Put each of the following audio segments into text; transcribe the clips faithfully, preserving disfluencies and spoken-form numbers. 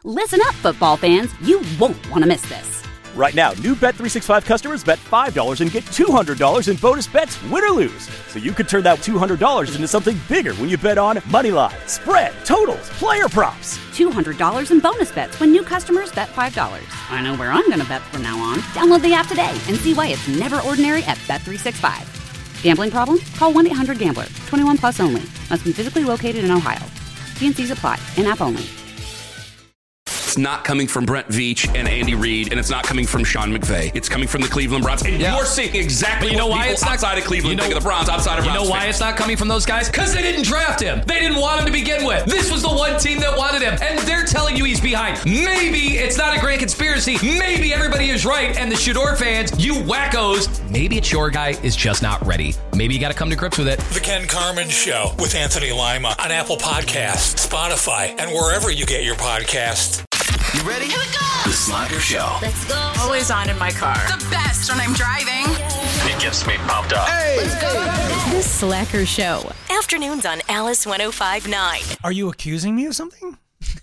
Listen up, football fans. You won't want to miss this. Right now, new Bet three sixty-five customers bet five dollars and get two hundred dollars in bonus bets, win or lose. So you could turn that two hundred dollars into something bigger when you bet on money line, spread, totals, player props. two hundred dollars in bonus bets when new customers bet five dollars. I know where I'm going to bet from now on. Download the app today and see why it's never ordinary at Bet three sixty-five. Gambling problem? Call one eight hundred gambler. twenty-one plus only. Must be physically located in Ohio. T and C's apply. In-app only. It's not coming from Brent Veach and Andy Reid, and it's not coming from Sean McVay. It's coming from the Cleveland Browns. And yeah. you're seeing exactly you know what why people it's not, outside of Cleveland you know, think of the Browns, outside of You Browns know why fans. it's not coming from those guys? Because they didn't draft him. They didn't want him to begin with. This was the one team that wanted him, and they're telling you he's behind. Maybe it's not a great conspiracy. Maybe everybody is right, and the Shador fans, you wackos, maybe it's your guy is just not ready. Maybe you got to come to grips with it. The Ken Carman Show with Anthony Lima on Apple Podcasts, Spotify, and wherever you get your podcasts. You ready? Here we go! The Slacker Show. Let's go! Always on in my car. The best when I'm driving. It gets me pumped up. Hey! Let's go! The Slacker Show. Afternoons on Alice one oh five point nine. Are you accusing me of something?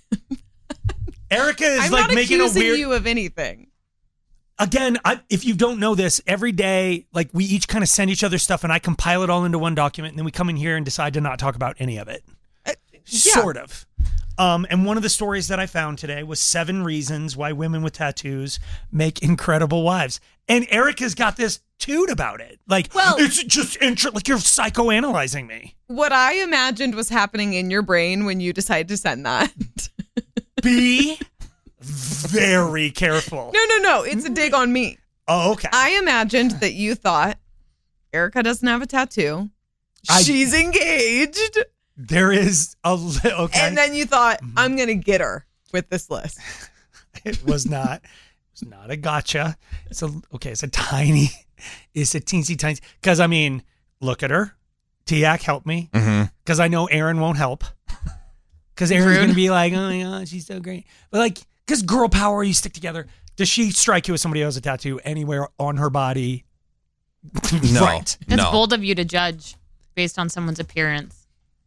Erica is I'm like not making a accusing weird... you of anything. Again, I, if you don't know this, every day, like we each kind of send each other stuff and I compile it all into one document and then we come in here and decide to not talk about any of it. Uh, yeah. Sort of. Um, and one of the stories that I found today was seven reasons why women with tattoos make incredible wives. And Erica's got this toot about it. Like, well, it's just intro- like you're psychoanalyzing me. What I imagined was happening in your brain when you decided to send that. Be very careful. No, no, no. It's a dig on me. Oh, okay. I imagined that you thought Erica doesn't have a tattoo. I, She's engaged. There is a li- okay. And then you thought, I'm going to get her with this list. It was not. It was not a gotcha. It's a okay. It's a tiny. It's a teensy tiny. Because I mean, look at her. Tiak, help me. Because mm-hmm. I know Aaron won't help. Because Aaron's going to be like, oh my god, she's so great. But like, because girl power, you stick together. Does she strike you as somebody who has a tattoo anywhere on her body? No. Right. It's no. bold of you to judge based on someone's appearance.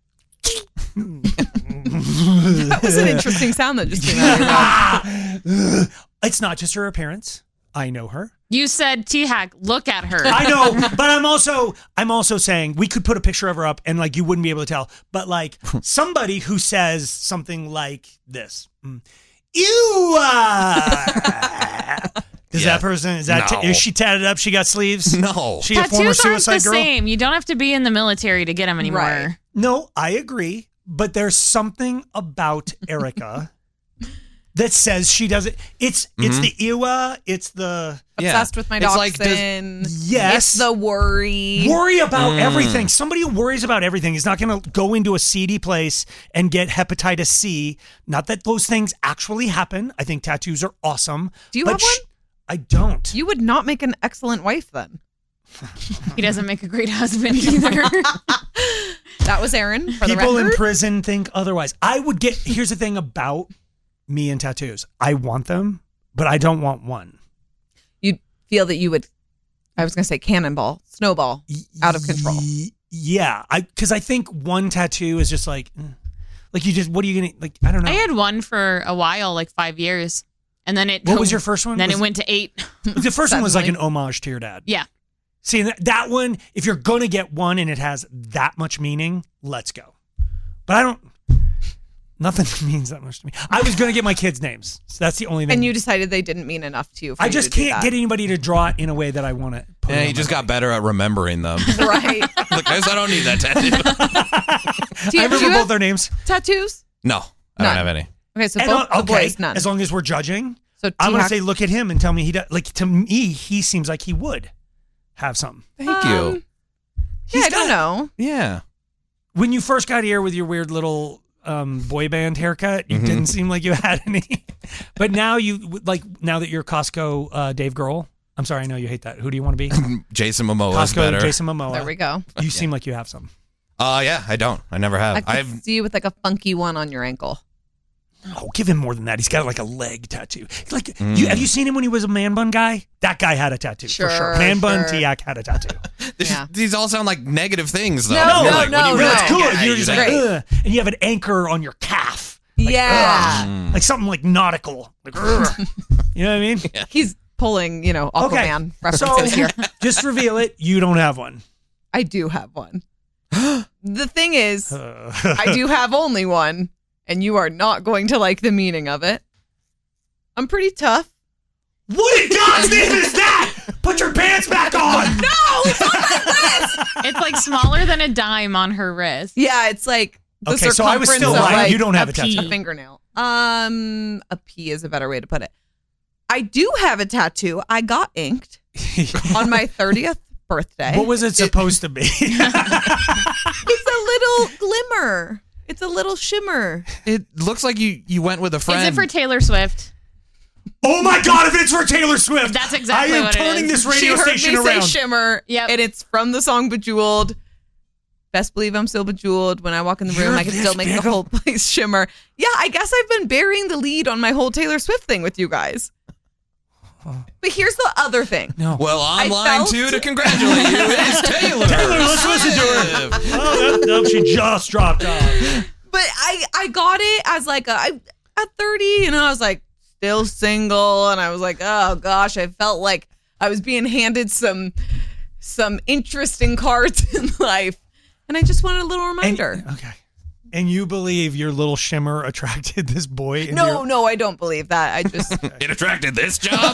That was an interesting sound that just came out of your mouth. It's not just her appearance. I know her. You said T-Hack, look at her. I know, but I'm also I'm also saying we could put a picture of her up and like you wouldn't be able to tell. But like somebody who says something like this. Mm, Ew. Uh, Does yeah. that person, is that no. t- is she tatted up? She got sleeves? No. She Tattoos a former suicide aren't the girl? same. You don't have to be in the military to get them anymore. Right. No, I agree. But there's something about Erica that says she doesn't. It's mm-hmm. it's the ewa. It's the obsessed yeah. with my dachshund. Like this, yes, it's the worry. Worry about mm. everything. Somebody who worries about everything is not going to go into a seedy place and get hepatitis C. Not that those things actually happen. I think tattoos are awesome. Do you but have one? Sh- I don't. You would not make an excellent wife then. He doesn't make a great husband either. That was Aaron. For People the in record. prison think otherwise. I would get. Here's the thing about me and tattoos. I want them, but I don't want one. You feel that you would. I was going to say cannonball, snowball, out of control. Y- yeah, I because I think one tattoo is just like, like you just. What are you gonna like? I don't know. I had one for a while, like five years, and then it. What was your first one? Then was it went to eight. The first one was like an homage to your dad. Yeah. See, that, that one, if you're going to get one and it has that much meaning, let's go. But I don't, nothing means that much to me. I was going to get my kids' names. So that's the only thing. And you decided they didn't mean enough to you. For I you just to can't get anybody to draw it in a way that I want to put Yeah, it you just got better at remembering them. Right. Look, I don't need that tattoo. I remember both their names. Tattoos? No, I none. don't have any. Okay, so and, both okay, the boys, none. As long as we're judging. So I'm going to say look at him and tell me he does. Like, to me, he seems like he would have some. Thank um, you. Yeah, I don't know. Yeah. When you first got here with your weird little um, boy band haircut, you mm-hmm. didn't seem like you had any. But now you, like, now that you're Costco uh, Dave Grohl, I'm sorry, I know you hate that. Who do you want to be? Jason Momoa is Costco better. Jason Momoa. There we go. You yeah. seem like you have some. Uh, yeah, I don't. I never have. I can I've... see you with like a funky one on your ankle. Oh, give him more than that. He's got like a leg tattoo. Like, Mm. you, have you seen him when he was a man bun guy? That guy had a tattoo Sure, for sure. Man bun, sure. Tiak had a tattoo. This, Yeah. These all sound like negative things, though. No, You're no, like, no, when you no. really That's cool. get it, You're just like, Right. ugh. And you have an anchor on your calf. Like, Yeah. ugh. Like something like nautical. Like, ugh. You know what I mean? He's pulling, you know, Aquaman references so, here. Just reveal it. You don't have one. I do have one. The thing is, I do have only one, and you are not going to like the meaning of it. I'm pretty tough. What in God's name is that? Put your pants back on. No, it's on my wrist. It's like smaller than a dime on her wrist. Yeah, it's like the Okay, so I was circumference still of, right. like, You don't have a pea. tattoo. A fingernail. Um, a P is a better way to put it. I do have a tattoo. I got inked on my thirtieth birthday. What was it supposed to be? It's a little glimmer. It's a little shimmer. It looks like you you went with a friend. Is it for Taylor Swift? Oh my God! If it's for Taylor Swift, That's exactly I am what it turning is. this radio she heard station me around. say shimmer, Yep. and it's from the song Bejeweled. Best believe I'm still bejeweled. When I walk in the room, You're I can this still make big the of- whole place shimmer. Yeah, I guess I've been burying the lead on my whole Taylor Swift thing with you guys. But here's the other thing. No. Well, on I line felt- two to congratulate you is Taylor. Taylor, let's listen to her. Oh, that, no, she just dropped off. But I, I got it as like a, I, at thirty, you know, I was like still single, and I was like, oh gosh, I felt like I was being handed some some interesting cards in life, and I just wanted a little reminder. And, okay. And you believe your little shimmer attracted this boy? into no, your- no, I don't believe that. I just It attracted this job.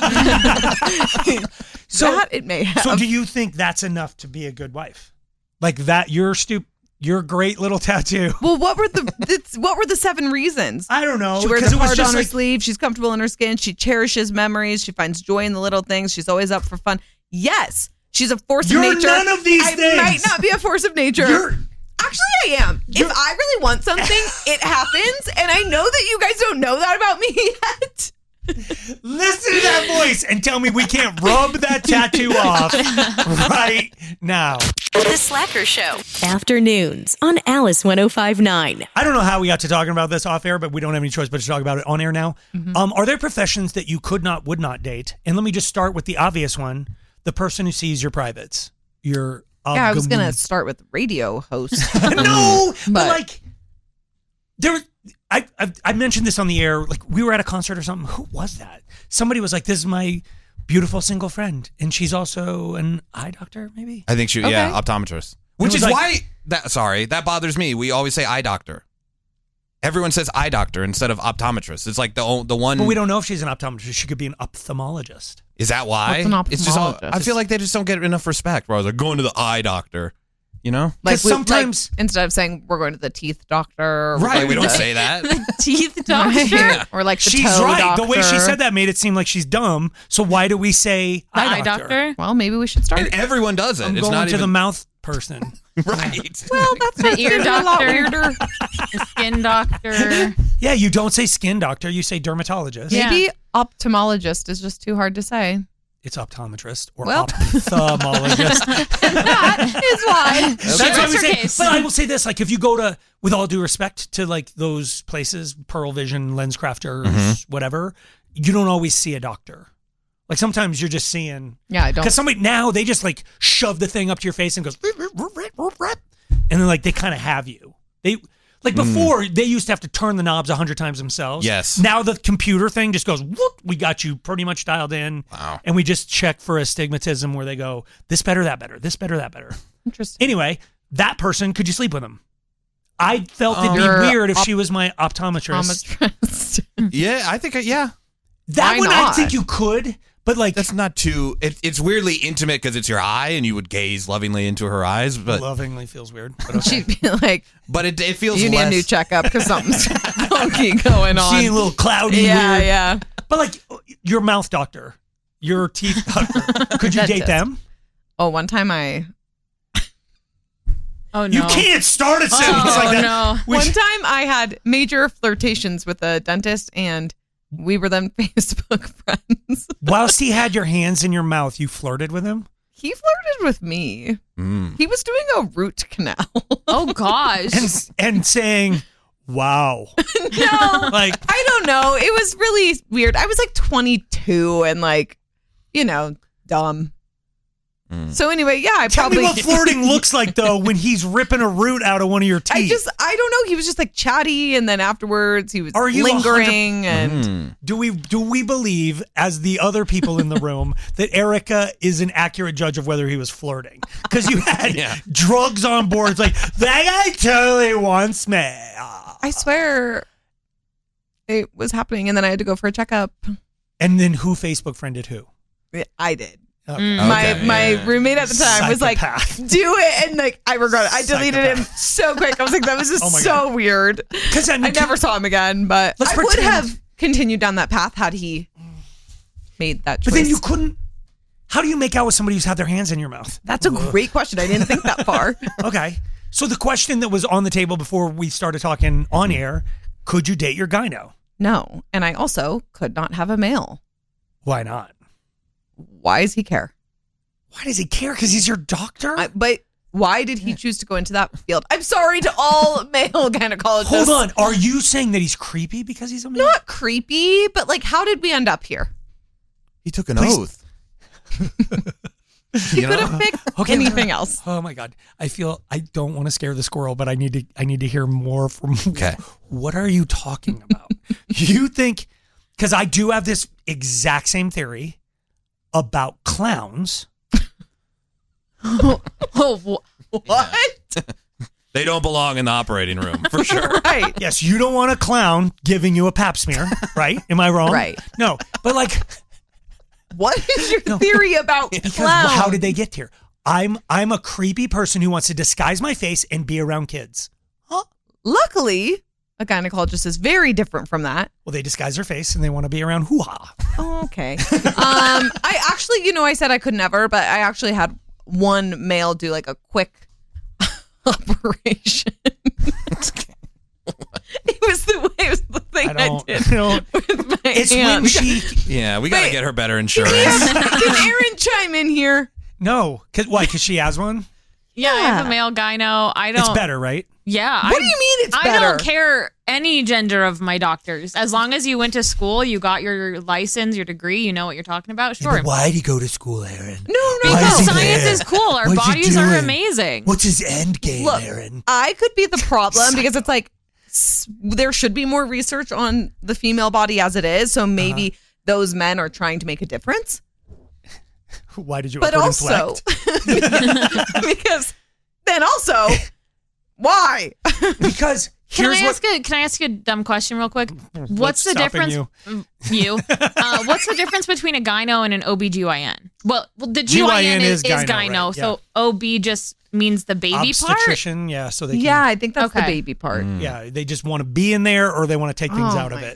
So, that it may have. so do you think that's enough to be a good wife? Like that, your stu- your great little tattoo. Well, what were the it's, what were the seven reasons? I don't know. She wears because a it was heart just on her like, sleeve. She's comfortable in her skin. She cherishes memories. She finds joy in the little things. She's always up for fun. Yes, she's a force You're of nature. none of these I things. might not be a force of nature. You're- Actually, I am. If I really want something, it happens, and I know that you guys don't know that about me yet. Listen to that voice and tell me we can't rub that tattoo off right now. The Slacker Show. Afternoons on Alice one oh five point nine. I don't know how we got to talking about this off air, but we don't have any choice but to talk about it on air now. Mm-hmm. Um, are there professions that you could not, would not date? And let me just start with the obvious one: the person who sees your privates. Your Yeah, I was gonna gonna start with radio host. no, but, But- like there. I I've, I mentioned this on the air. Like we were at a concert or something. Who was that? Somebody was like, "This is my beautiful single friend, and she's also an eye doctor." Maybe. I think she, Okay. yeah, optometrist. Which was is like- why that. Sorry, that bothers me. We always say eye doctor. Everyone says eye doctor instead of optometrist. It's like the o- the one. But we don't know if she's an optometrist. She could be an ophthalmologist. Is that why? What's an It's just. All, ophthalmologist? I feel like they just don't get enough respect. Where I was like going to the eye doctor. You know, Like 'Cause we- sometimes- like, instead of saying we're going to the teeth doctor, or we're right? going We to don't the- say that. Teeth doctor? or like the She's toe right. doctor. The way she said that made it seem like she's dumb. So why do we say The eye, eye doctor? doctor? Well, maybe we should start. And everyone does it. I'm it's going not to even the mouth person. right. well, that's The ear a lot doctor. weirder. The skin doctor. Yeah, you don't say skin doctor. You say dermatologist. Yeah. Maybe ophthalmologist is just too hard to say. It's optometrist or Well. ophthalmologist. That is why. That's She what rests we her say. case. But I will say this: like, if you go to, with all due respect to like those places, Pearl Vision, Lens Crafters, Mhm. whatever, you don't always see a doctor. Like sometimes you're just seeing. Yeah, I don't. Because somebody now they just like shove the thing up to your face and goes, and then like they kind of have you. They like before they used to have to turn the knobs a hundred times themselves. Yes. Now the computer thing just goes, whoop, we got you pretty much dialed in. Wow. And we just check for astigmatism where they go, this better, that better, this better, that better. Interesting. Anyway, that person, could you sleep with them? I felt it'd be You're weird if op- she was my optometrist. Optometrist. Yeah, I think. I, yeah, That Why one I not? think you could, but like that's not too. It, it's weirdly intimate because it's your eye, and you would gaze lovingly into her eyes. But lovingly feels weird. But okay. She'd be like, but it, it feels you need less. a new checkup because something's funky going on. Seeing a little cloudy. yeah, weird. yeah. But like your mouth doctor, your teeth doctor, could you date Dentist. them? Oh, one time I Oh, no. You can't start a sentence Oh, like that. no. We one should- time I had major flirtations with a dentist, and we were then Facebook friends. Whilst he had your hands in your mouth, you flirted with him? He flirted with me. Mm. He was doing a root canal. Oh, gosh. And, and saying, wow. No, Like, I don't know. It was really weird. I was like twenty-two and like, you know, dumb. So anyway, yeah, I Tell probably. me what flirting looks like though when he's ripping a root out of one of your teeth. I just, I don't know. He was just like chatty, and then afterwards he was Are you lingering. one hundred And Mm. do we do we believe, as the other people in the room, that Erica is an accurate judge of whether he was flirting? Because you had Yeah. drugs on board. It's like, that guy totally wants me. I swear, it was happening, and then I had to go for a checkup. And then who Facebook friended who? I did. Okay. My Okay, my yeah. roommate at the time was like, Psychopath. "Do it," and like I regret it. I deleted him Psychopath. so quick. I was like, "That was just Oh my so God. weird." Because I, mean, I never saw him again, but Let's I would pretend- have continued down that path had he made that choice. But then you couldn't. How do you make out with somebody who's had their hands in your mouth? That's a great question. I didn't think that far. Okay. So the question that was on the table before we started talking on air: could you date your gyno? No, and I also could not have a male. Why not? Why does he care? Why does he care? Because he's your doctor? I, but why did he choose to go into that field? I'm sorry to all male gynecologists. Hold on. Are you saying that he's creepy because he's a man? Not creepy, but like, how did we end up here? He took an Please. oath. He You could know? have picked Okay. anything else. Oh my God. I feel I don't want to scare the squirrel, but I need to I need to hear more from Okay. What are you talking about? You think, because I do have this exact same theory about clowns. Oh, wh- what? They don't belong in the operating room for sure. Right. Yes, you don't want a clown giving you a pap smear, right? Am I wrong? Right. No, but like, What is your theory about because clowns? how did they get here? I'm I'm a creepy person who wants to disguise my face and be around kids. Luckily, a gynecologist is very different from that. Well, they disguise their face and they want to be around hoo-ha. Oh, okay. um, I actually, you know, I said I could never, but I actually had one male do like a quick operation. It was the way, it was the thing I I, don't. did. I don't With my it's when hand. she. Yeah, we got to Wait. get her better insurance. Can Aaron chime in here? No, cause, why? Because she has one. Yeah, I have Yeah. a male gyno. I don't. It's better, right? Yeah. What I, do you mean it's I better? don't care any gender of my doctors. As long as you went to school, you got your license, your degree, you know what you're talking about. Sure. Why'd he go to school, Aaron? No, no, Why no. is he Science there? is cool. Our What's he bodies are doing? amazing. What's his end game, Look, Aaron? I could be the problem because it's like s- there should be more research on the female body as it is. So maybe Uh-huh. those men are trying to make a difference. Why did you? But upward also, inflect? because then also, why? because Can here's I what. ask a Can I ask a dumb question real quick? What's the stopping difference? you? Mm, You. Uh, what's the difference between a gyno and an O B G Y N? Well, well the G Y N, G Y N is, is is gyno, gyno, right, so yeah. O B just means the baby part. Obstetrician, yeah. So they can, Yeah, I think that's the Okay. baby part. yeah, they just want to be in there or they want to take things Oh out of my it.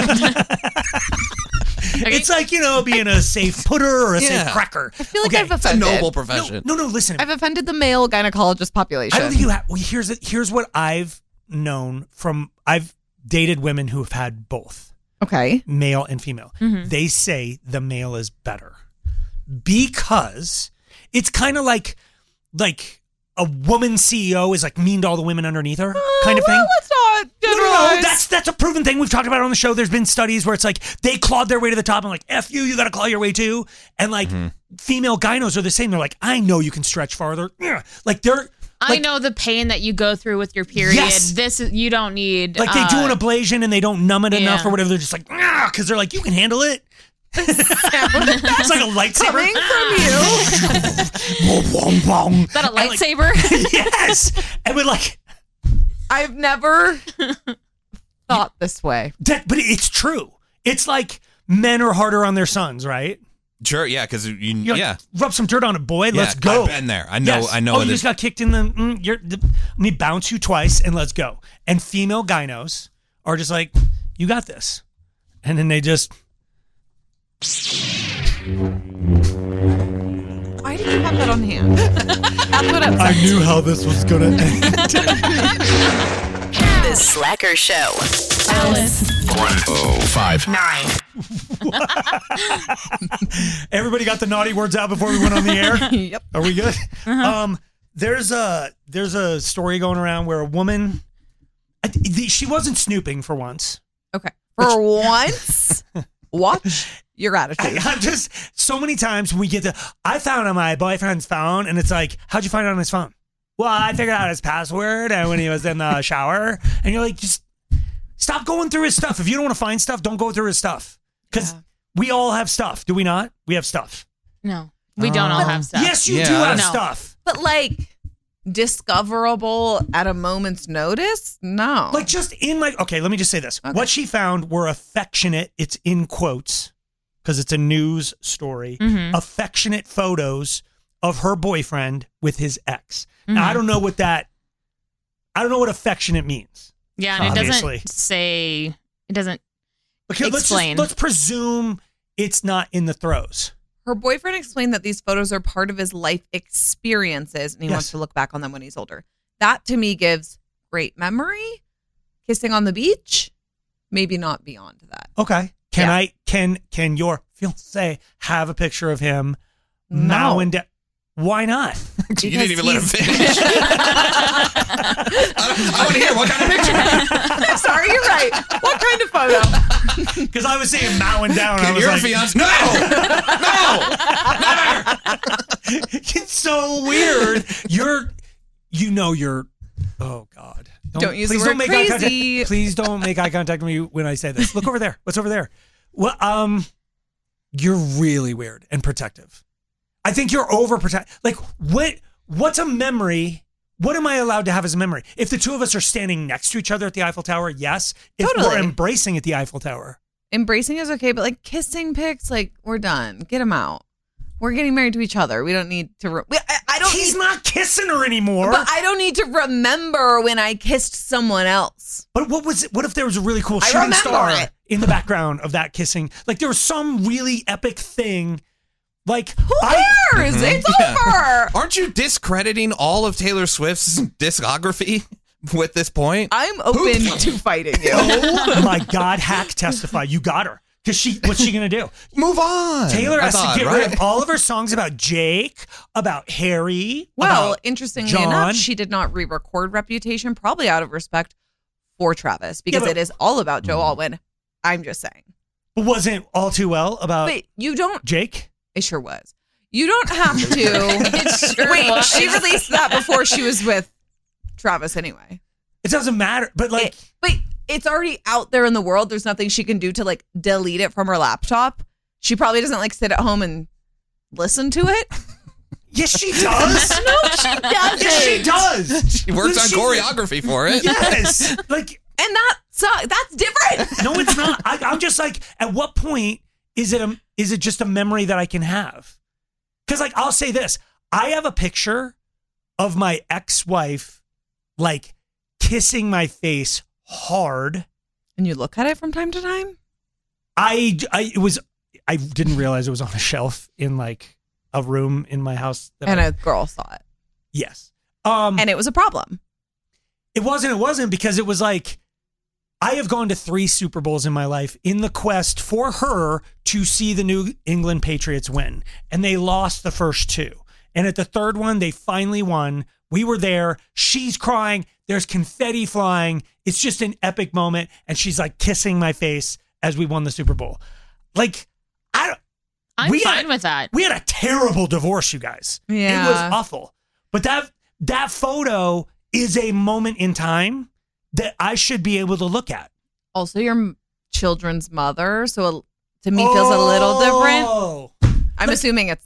Okay. It's like, you know, being a safe putter or a Yeah. safe cracker. I feel like Okay. I've It's a offended. noble No, profession. no, no, listen. I've offended the male gynecologist population. I don't think you have. Well, here's the- here's what I've known from. I've dated women who have had both, Okay. male and female. They say the male is better because it's kind of like like a woman C E O is like mean to all the women underneath her, kind of thing. Well, let's not No, no, generalize. no, that's that's a proven thing. We've talked about it on the show. There's been studies where it's like they clawed their way to the top and like, F you, you got to claw your way too. And like female gynos are the same. They're like, I know you can stretch farther. Yeah. Like they're I like, know the pain that you go through with your period. Yes. This is you don't need like they do uh, an ablation and they don't numb it enough yeah. or whatever. They're just like, because they're like, you can handle it. It's like a lightsaber. coming from you. Wong, wong, wong. Is that a And, like, lightsaber? yes. And we're like, I've never thought this way. that, but it's true. It's like men are harder on their sons, right? Sure, yeah, because you, You're like, yeah, rub some dirt on it, boy. Let's Yeah, go. I've been there. I know- Yes. I know Oh, it you is- just got kicked in the. Mm, you're, the. Let me bounce you twice and let's go. And female gynos are just like, you got this, and then they just. Why did you have that on hand? That's what I'm I knew how this was gonna end. The Slacker Show. Alice. one oh five Nine. Everybody got the naughty words out before we went on the air. Yep. Are we good? Um, there's a there's a story going around where a woman, I- the- she wasn't snooping for once. Okay. For once, watch Your attitude. I, I'm just so many times we get to. I found on my boyfriend's phone, and it's like, how'd you find it on his phone? Well, I figured out his password, and when he was in the shower, and you're like, just stop going through his stuff. If you don't want to find stuff, don't go through his stuff. Because yeah. we all have stuff, do we not? We have stuff. No, we don't uh, all have stuff. Yes, you yeah. do have no. stuff. But like discoverable at a moment's notice? No. Like just in like, okay, let me just say this. Okay. What she found were affectionate, it's in quotes, because it's a news story, mm-hmm. affectionate photos of her boyfriend with his ex. Mm-hmm. Now, I don't know what that, I don't know what affectionate means. Yeah, and obviously. It doesn't say, it doesn't okay, explain. Let's, just, let's presume it's not in the throes. Her boyfriend explained that these photos are part of his life experiences and he yes. wants to look back on them when he's older. That to me gives great memory. Kissing on the beach, maybe not beyond that. Okay. Can yeah. I, can, can your fiancé have a picture of him no. now and then? Why not? You didn't even let him finish. I, I want to hear what kind of picture. Sorry, you're right. What kind of photo? Because I was saying mowing down. Can I was your like, fiance? No, no, never. It's so weird. You're, you know, you're. Oh God! Don't, don't use please the word don't make crazy. Eye contact. Please don't make eye contact with me when I say this. Look over there. What's over there? Well, um, you're really weird and protective. I think you're overprotect. Like, what? What's a memory? What am I allowed to have as a memory? If the two of us are standing next to each other at the Eiffel Tower, yes. If totally. we're embracing at the Eiffel Tower, embracing is okay. But like kissing pics, like we're done. Get them out. We're getting married to each other. We don't need to. Re- we, I, I don't. He's need, not kissing her anymore. But I don't need to remember when I kissed someone else. But what was it? What if there was a really cool shooting star it. in the background of that kissing? Like there was some really epic thing. Like who I, cares? Mm-hmm. It's yeah. over. Aren't you discrediting all of Taylor Swift's discography with this point? I'm open who? to fighting you. Oh my God! Hack testify. You got her. Because she, what's she gonna do? Move on. Taylor has thought, to get right? rid of all of her songs about Jake, about Harry. Well, about interestingly John. enough, she did not re-record Reputation, probably out of respect for Travis, because yeah, but, it is all about Joe Alwyn. I'm just saying. But wasn't All Too Well about Wait, you don't Jake? It sure was. You don't have to. It sure Wait, was. she released that before she was with Travis anyway. It doesn't matter, but like, it, but it's already out there in the world. There's nothing she can do to like delete it from her laptop. She probably doesn't like sit at home and listen to it. Yes, she does. No, she doesn't. Yes, she does. She works Like, on she, choreography for it. Yes, like, and that so that's different. No, it's not. I, I'm just like, at what point is it a, is it just a memory that I can have? Because like, I'll say this: I have a picture of my ex-wife, like kissing my face hard, and you look at it from time to time. I, I it was I didn't realize it was on a shelf in like a room in my house, that and I, a girl saw it. Yes, um, and it was a problem. It wasn't. It wasn't because it was like, I have gone to three Super Bowls in my life in the quest for her to see the New England Patriots win. And they lost the first two. And at the third one, they finally won. We were there. She's crying. There's confetti flying. It's just an epic moment. And she's like kissing my face as we won the Super Bowl. Like, I don't. I'm we fine had, with that. We had a terrible divorce, you guys. Yeah. It was awful. But that that photo is a moment in time that I should be able to look at. Also, your children's mother, so to me feels a little Oh. different. I'm like, assuming it's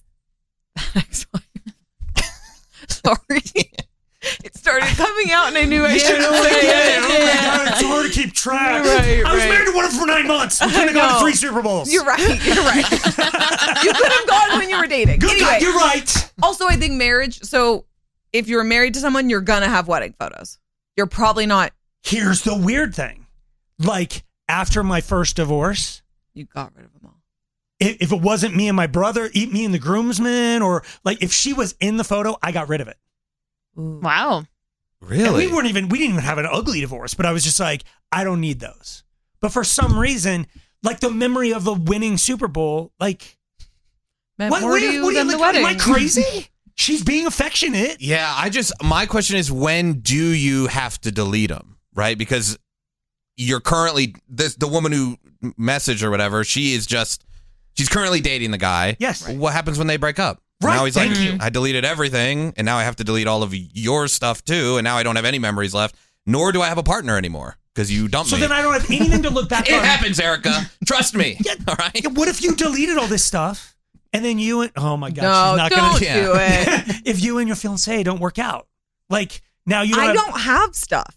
sorry. It started coming out and I knew I Yeah, should have no, said yeah, it. oh my God, it's hard to keep track. Right, I was right. married to one of them for nine months. We couldn't have gone to three Super Bowls. You're right. You're right. You could have gone when you were dating. Good anyway, God, you're right. Also, I think marriage, so if you're married to someone, you're going to have wedding photos. You're probably not. Here's the weird thing. Like, after my first divorce, you got rid of them all. If, if it wasn't me and my brother, eat me and the groomsmen, or like if she was in the photo, I got rid of it. Ooh. Wow. Really? And we weren't even, we didn't even have an ugly divorce, but I was just like, I don't need those. But for some reason, like the memory of the winning Super Bowl, like, Meant what, more what, to what, you what, than like, the wedding. am I crazy? She's being affectionate. Yeah, I just, my question is, when do you have to delete them, right? Because you're currently, this the woman who messaged or whatever, she is just She's currently dating the guy. Yes. What happens when they break up? Right. Now he's Thank like, you. I deleted everything, and now I have to delete all of your stuff too, and now I don't have any memories left, nor do I have a partner anymore because you dumped So me. then I don't have anything to look back It on. happens, Erica. Trust me. Yeah. All right. Yeah, what if you deleted all this stuff and then you and oh my god, No, she's not don't gonna do it. if you and your fiancé don't work out, like now you don't I have, don't have stuff.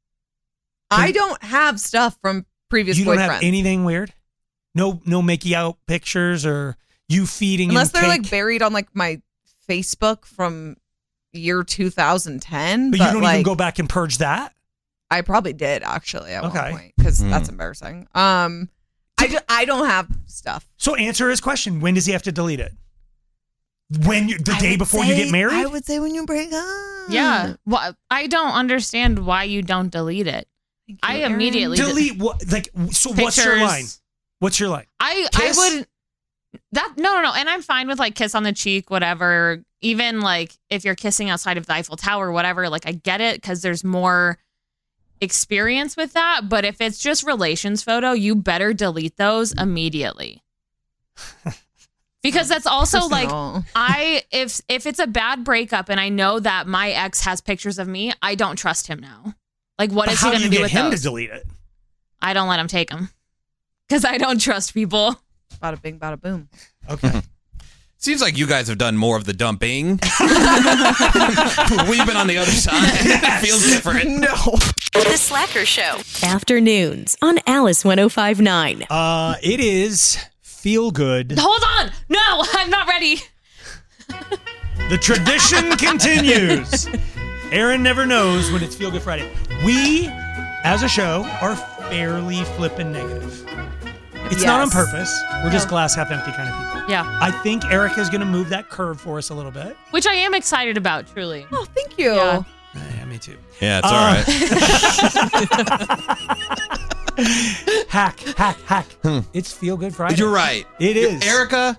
I don't have stuff from previous you boyfriends. don't have anything weird. No, no making out pictures or you feeding Unless him they're cake? like buried on like my Facebook from year two thousand ten. But, But, you don't like, even go back and purge that. I probably did actually at Okay. one point because Hmm. that's embarrassing. Um, I, ju- I don't have stuff. So answer his question: when does he have to delete it? When you, the I day would before you say- get married? I would say when you break up. Yeah. Well, I don't understand why you don't delete it. Thank you, I Erin. immediately de- delete what? Like, so what's your Pictures. line? What's your line? I Kiss? I would that no no no, and I'm fine with like kiss on the cheek, whatever. Even like if you're kissing outside of the Eiffel Tower, whatever. Like I get it because there's more experience with that. But if it's just relations photo, you better delete those immediately. Because that's also like Personal. I if if it's a bad breakup and I know that my ex has pictures of me, I don't trust him now. Like what But is how he do going you to do get with him those? to delete it? I don't let him take them because I don't trust people. Bada bing, bada boom. Okay. Seems like you guys have done more of the dumping. We've been on the other side. It feels different. No. The Slacker Show. Afternoons on Alice one oh five point nine. Uh, it is feel good. Hold on. No, I'm not ready. The tradition continues. Aaron never knows when it's Feel Good Friday. We, as a show, are fairly flippin' negative. It's not on Yes. purpose. We're just glass half empty kind of people. Yeah. I think Erica's going to move that curve for us a little bit. Which I am excited about, truly. Oh, thank you. Yeah. Yeah, me too. Yeah, it's Uh, all right. Hack, hack, hack. It's Feel Good Friday. You're right. It is. Erica,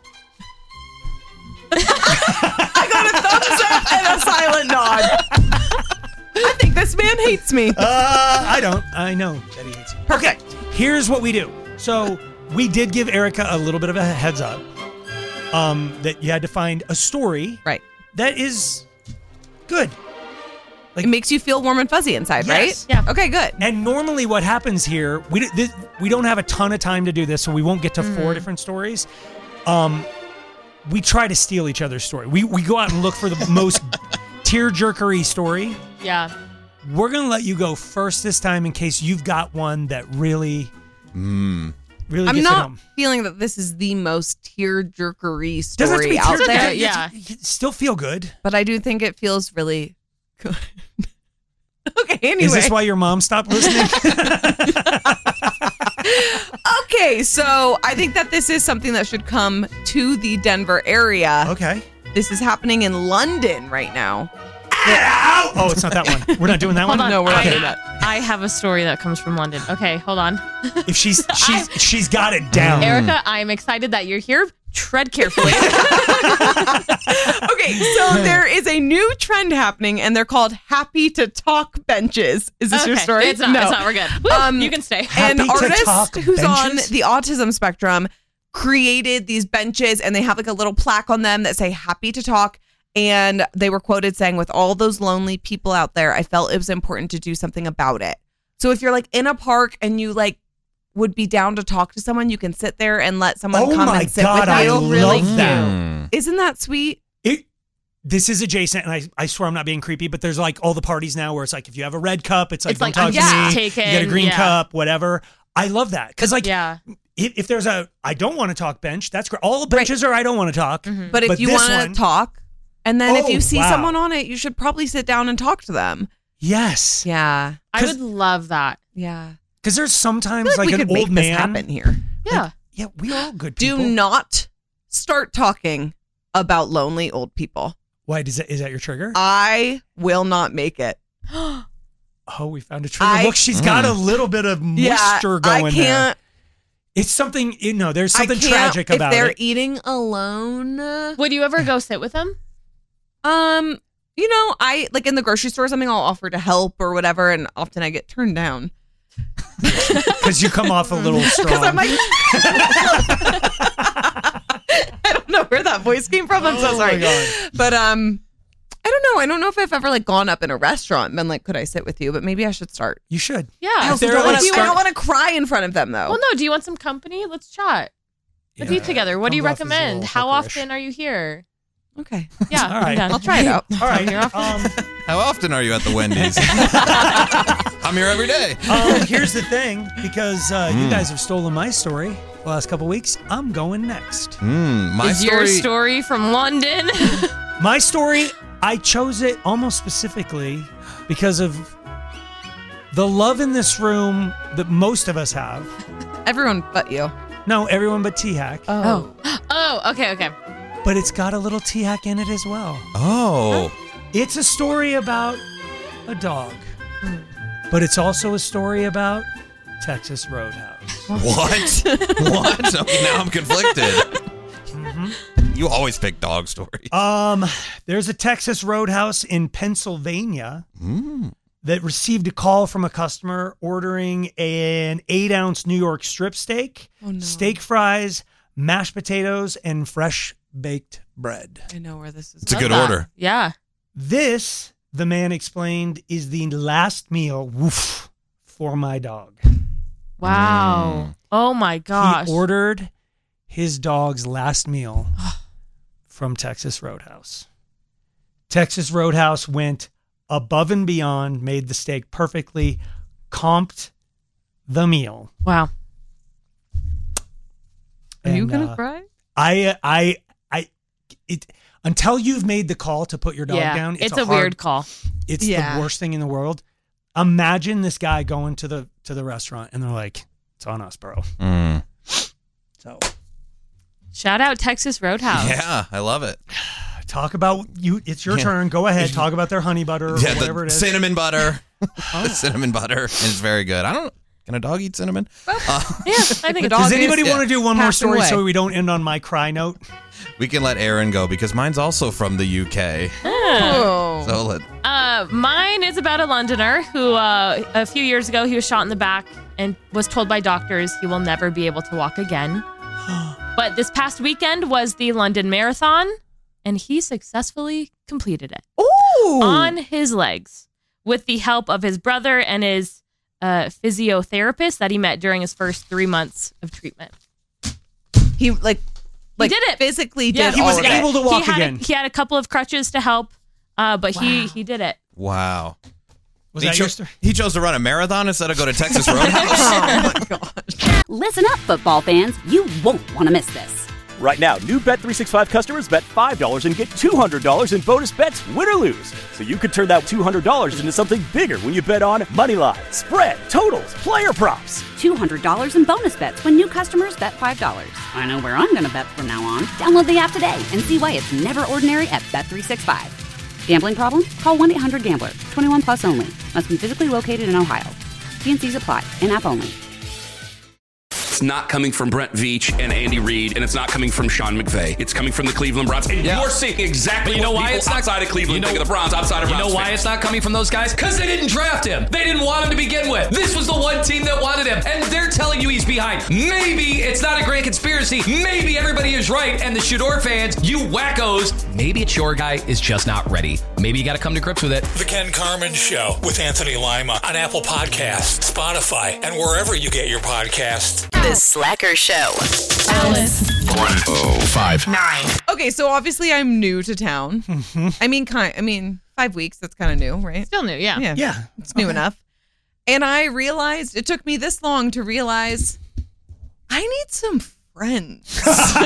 I got a thumbs up and a silent nod. I think this man hates me. Uh, I don't. I know that he hates you. Okay, here's what we do. So we did give Erica a little bit of a heads up um, that you had to find a story Right. that is good. It makes you feel warm and fuzzy inside, Yes. right? Yeah. Okay, good. And normally what happens here, we d- this, we don't have a ton of time to do this, so we won't get to four different stories. Um, we try to steal each other's story. We we go out and look for the most tear-jerkery story. Yeah. We're going to let you go first this time in case you've got one that really, mm. really I'm gets it not home. feeling that this is the most tear-jerkery Doesn't have to story be out tear-jerkery. there. Yeah. You can still feel good. But I do think it feels really good. Okay, anyway. Is this why your mom stopped listening? Okay, so I think that this is something that should come to the Denver area. Okay. This is happening in London right now. Oh, it's not that one. We're not doing that Hold one. on. No, we're not I, doing that. I have a story that comes from London. Okay, hold on. If she's she's she's got it down. Erica, I'm excited that you're here. Tread carefully. Okay, so there is a new trend happening, and they're called happy to talk benches. Is this your Okay, story? It's not. No. It's not. We're good. Woo, Um, you can stay. An Happy to artist talk who's on benches? the autism spectrum created these benches, and they have like a little plaque on them that say happy to talk. And they were quoted saying, with all those lonely people out there, I felt it was important to do something about it. So if you're like in a park and you like would be down to talk to someone, you can sit there and let someone Oh come my and sit God, with I you. love Really that. Mm. Isn't that sweet? It, this is adjacent, and I, I swear I'm not being creepy, but there's like all the parties now where it's like if you have a red cup, it's like It's don't like, talk I'm to just me. taken, You get a green yeah. cup, whatever. I love that because like yeah. if, if there's a I don't want to talk bench, that's great. All the benches are I don't want to talk. But if you this want to one- talk, and then if Oh, you see wow. someone on it, you should probably sit down and talk to them. Yes, Yeah. I 'Cause- would love that. Yeah. because there's sometimes I feel like, like, we an could old make this man. happen here. Yeah. Yeah, we are all good Do people. not start talking about lonely old people. Why does that? Is that your trigger? I will not make it. oh, we found a trigger. I- Look, she's got a little bit of moisture Yeah, going I there. can't. It's something, you know, there's something I can't, tragic about if they're it. eating alone. uh, Would you ever go sit with them? Um, you know, I like in the grocery store or something, I'll offer to help or whatever, and often I get turned down. Because you come off a little strong. Because I'm like, that voice came from. I'm so Oh, sorry. my God. But um, I don't know. I don't know if I've ever like gone up in a restaurant and been like, "Could I sit with you?" But maybe I should start. You should. Yeah. I also they're don't like want to. I start- don't want to cry in front of them though. Well, no. Do you want some company? Let's chat. Let's Yeah. eat together. What do you Comes off as a recommend? little How hookerish. often are you here? Okay. Yeah. All I'm right. down. I'll try it out. All right. You're off. Um, How often are you at the Wendy's? I'm here every day. um, here's the thing, because uh, Mm. you guys have stolen my story the last couple weeks. I'm going next. Mm, my Is story. your story from London? My story, I chose it almost specifically because of the love in this room that most of us have. Everyone but you. No, everyone but T-Hack. Oh. Oh, okay, okay. But it's got a little T-Hack in it as well. Oh. It's a story about a dog. But it's also a story about Texas Roadhouse. What? What? Okay, now I'm conflicted. You always pick dog stories. Um, there's a Texas Roadhouse in Pennsylvania Mm. that received a call from a customer ordering an eight ounce New York strip steak, Oh, no. steak fries, mashed potatoes, and fresh baked bread. I know where this is. It's a Love good that. order. Yeah. This, the man explained, is the last meal woof, for my dog. Wow. Oh my gosh. He ordered his dog's last meal from Texas Roadhouse. Texas Roadhouse went above and beyond, made the steak perfectly, comped the meal. Wow. Are you And, gonna uh, cry? I, I, I, it until you've made the call to put your dog yeah. down. It's, a, hard- weird call. It's Yeah. the worst thing in the world. Imagine this guy going to the to the restaurant and they're like, "It's on us, bro." Mm. So Shout out Texas Roadhouse. Yeah, I love it. talk about you. It's your Yeah. turn. Go ahead. Talk about their honey butter or Yeah, whatever the it is. cinnamon butter. The cinnamon butter is very good. I don't. Can a dog eat cinnamon? Uh, Yeah, I think The it's dog Does is anybody want to do one more passing story away. so we don't end on my cry note? we can let Aaron go because mine's also from the U K. Oh. So let. Uh, mine is about a Londoner who, uh, a few years ago, he was shot in the back and was told by doctors he will never be able to walk again. But this past weekend was the London Marathon, and he successfully completed it Ooh. on his legs with the help of his brother and his uh, physiotherapist that he met during his first three months of treatment. He like like did it. physically Yeah, did he all was of it. able to walk he had again. A, he had a couple of crutches to help, uh, but he Wow. he did it. Wow. Was he, that cho- your story? he chose to run a marathon instead of go to Texas Roadhouse. Listen up, football fans. You won't want to miss this. Right now, new Bet three sixty-five customers bet five dollars and get two hundred dollars in bonus bets, win or lose. So you could turn that two hundred dollars into something bigger when you bet on money line, spread, totals, player props. two hundred dollars in bonus bets when new customers bet five dollars. I know where I'm going to bet from now on. Download the app today and see why it's never ordinary at Bet three sixty-five. Gambling problem? Call one eight hundred gambler. twenty-one plus only. Must be physically located in Ohio. T N Cs apply. In-app only. It's not coming from Brent Veach and Andy Reid, and it's not coming from Sean McVay. It's coming from the Cleveland Browns. And Yeah. you're seeing exactly But you know what why people it's not outside of Cleveland you know, think of the Browns, outside of You Browns know why fans. it's not coming from those guys? Because they didn't draft him. They didn't want him to begin with. This was the one team that wanted him, and they're telling you he's behind. Maybe it's not a grand conspiracy. Maybe everybody is right, and the Shador fans, you wackos, maybe it's your guy is just not ready. Maybe you got to come to grips with it. The Ken Carmen Show with Anthony Lima on Apple Podcasts, Spotify, and wherever you get your podcasts. The Slacker Show. Alice. one oh five Nine. Okay, so obviously I'm new to town. I mean, kind. I mean, five weeks. That's kind of new, right? Still new, yeah. Yeah, Yeah. it's new enough. And I realized it took me this long to realize I need some friends.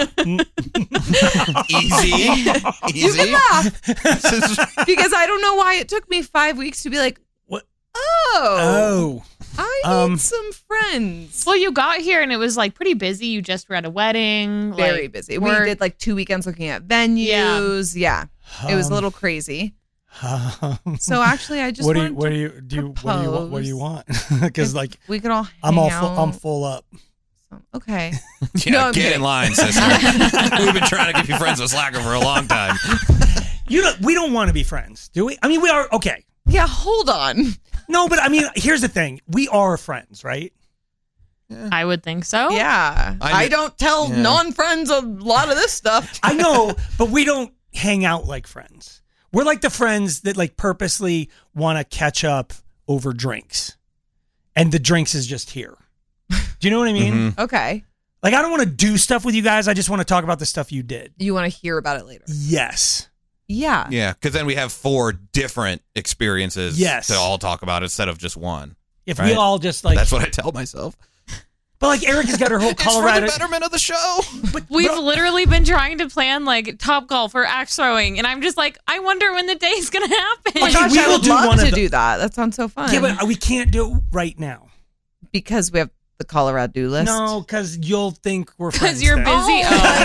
Easy. You Easy. can laugh because I don't know why it took me five weeks to be like, What? oh, Oh. I need Um, some friends. Well, you got here and it was like pretty busy. You just were at a wedding. Very like, busy. We work. did like two weekends looking at venues. Yeah, it was a little crazy. Um, So actually, I just what do you wanted what to do you do? You, what do you want? What do you want? Because If like we could all hang I'm all out. full, I'm full up. Okay. Yeah, No, I'm get kidding. in line, sister. We've been trying to get you friends with Slacker for a long time. You don't. We don't want to be friends, do we? I mean, we are. Okay. Yeah, hold on. No, but I mean, here's the thing. We are friends, right? I would think so. Yeah. I, I I don't tell yeah. non-friends a lot of this stuff. I know, but we don't hang out like friends. We're like the friends that like purposely want to catch up over drinks. And the drinks is just here. Do you know what I mean? Mm-hmm. Okay. Like, I don't want to do stuff with you guys. I just want to talk about the stuff you did. You want to hear about it later. Yes. Yeah. Yeah, because then we have four different experiences Yes. to all talk about instead of just one. If right? we all just like... That's what I tell myself. But like Erica's got her whole Colorado... It's for the betterment of the show. But, We've bro, literally been trying to plan like Top Golf or axe throwing, and I'm just like, I wonder when the day's gonna happen. Oh, gosh, we I will would do love one of to the- do that. That sounds so fun. yeah, but we can't do it right now. because we have the Colorado do list. No, because you'll think we're friends. Because you're then. busy.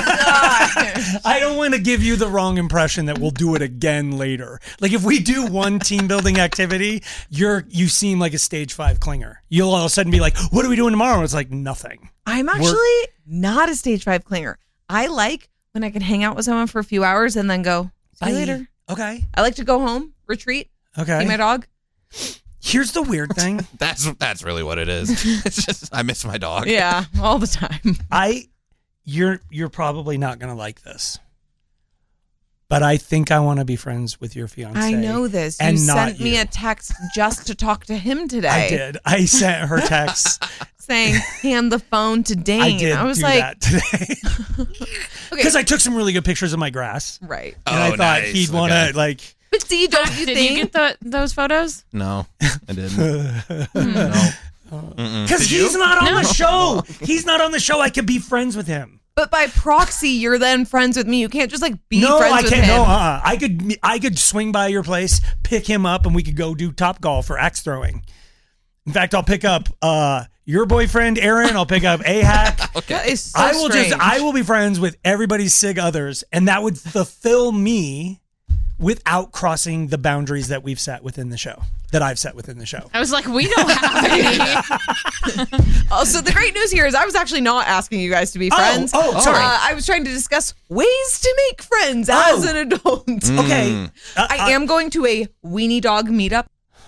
Oh, I don't want to give you the wrong impression that we'll do it again later. Like if we do one team building activity, you're you seem like a stage five clinger. You'll all of a sudden be like, "What are we doing tomorrow?" It's like nothing. I'm actually We're, not a stage five clinger. I like when I can hang out with someone for a few hours and then go, see you Bye. later. Okay. I like to go home, retreat, Okay. see my dog. Here's the weird thing. That's that's really what it is. It's just I miss my dog. Yeah, all the time. I you're you're probably not gonna like this. But I think I want to be friends with your fiance. I know this. You and not sent me you. a text just to talk to him today. I did. I sent her texts saying, hand the phone to Dane. I did I was do like, that today. Because I took some really good pictures of my grass. Right. And Oh, I thought nice. he'd want to Okay. like. But see, don't you Did think? you get the, those photos? No, I didn't. No. Mm-mm. Because Did you? he's not on No. the show. He's not on the show. I could be friends with him. But by proxy, you're then friends with me. You can't just like be no, friends I with can't. him. No, uh-uh. I could. I could swing by your place, pick him up, and we could go do top golf or axe throwing. In fact, I'll pick up uh, your boyfriend, Aaron. I'll pick up A-Hack. Okay. That is so I will strange. just. I will be friends with everybody's sig others, and that would fulfill me without crossing the boundaries that we've set within the show. That I've set within the show. I was like, we don't have any. Also, the great news here is I was actually not asking you guys to be Oh, friends. oh, sorry. Uh, I was trying to discuss ways to make friends as Oh. an adult. Okay. Uh, I am going to a weenie dog meetup.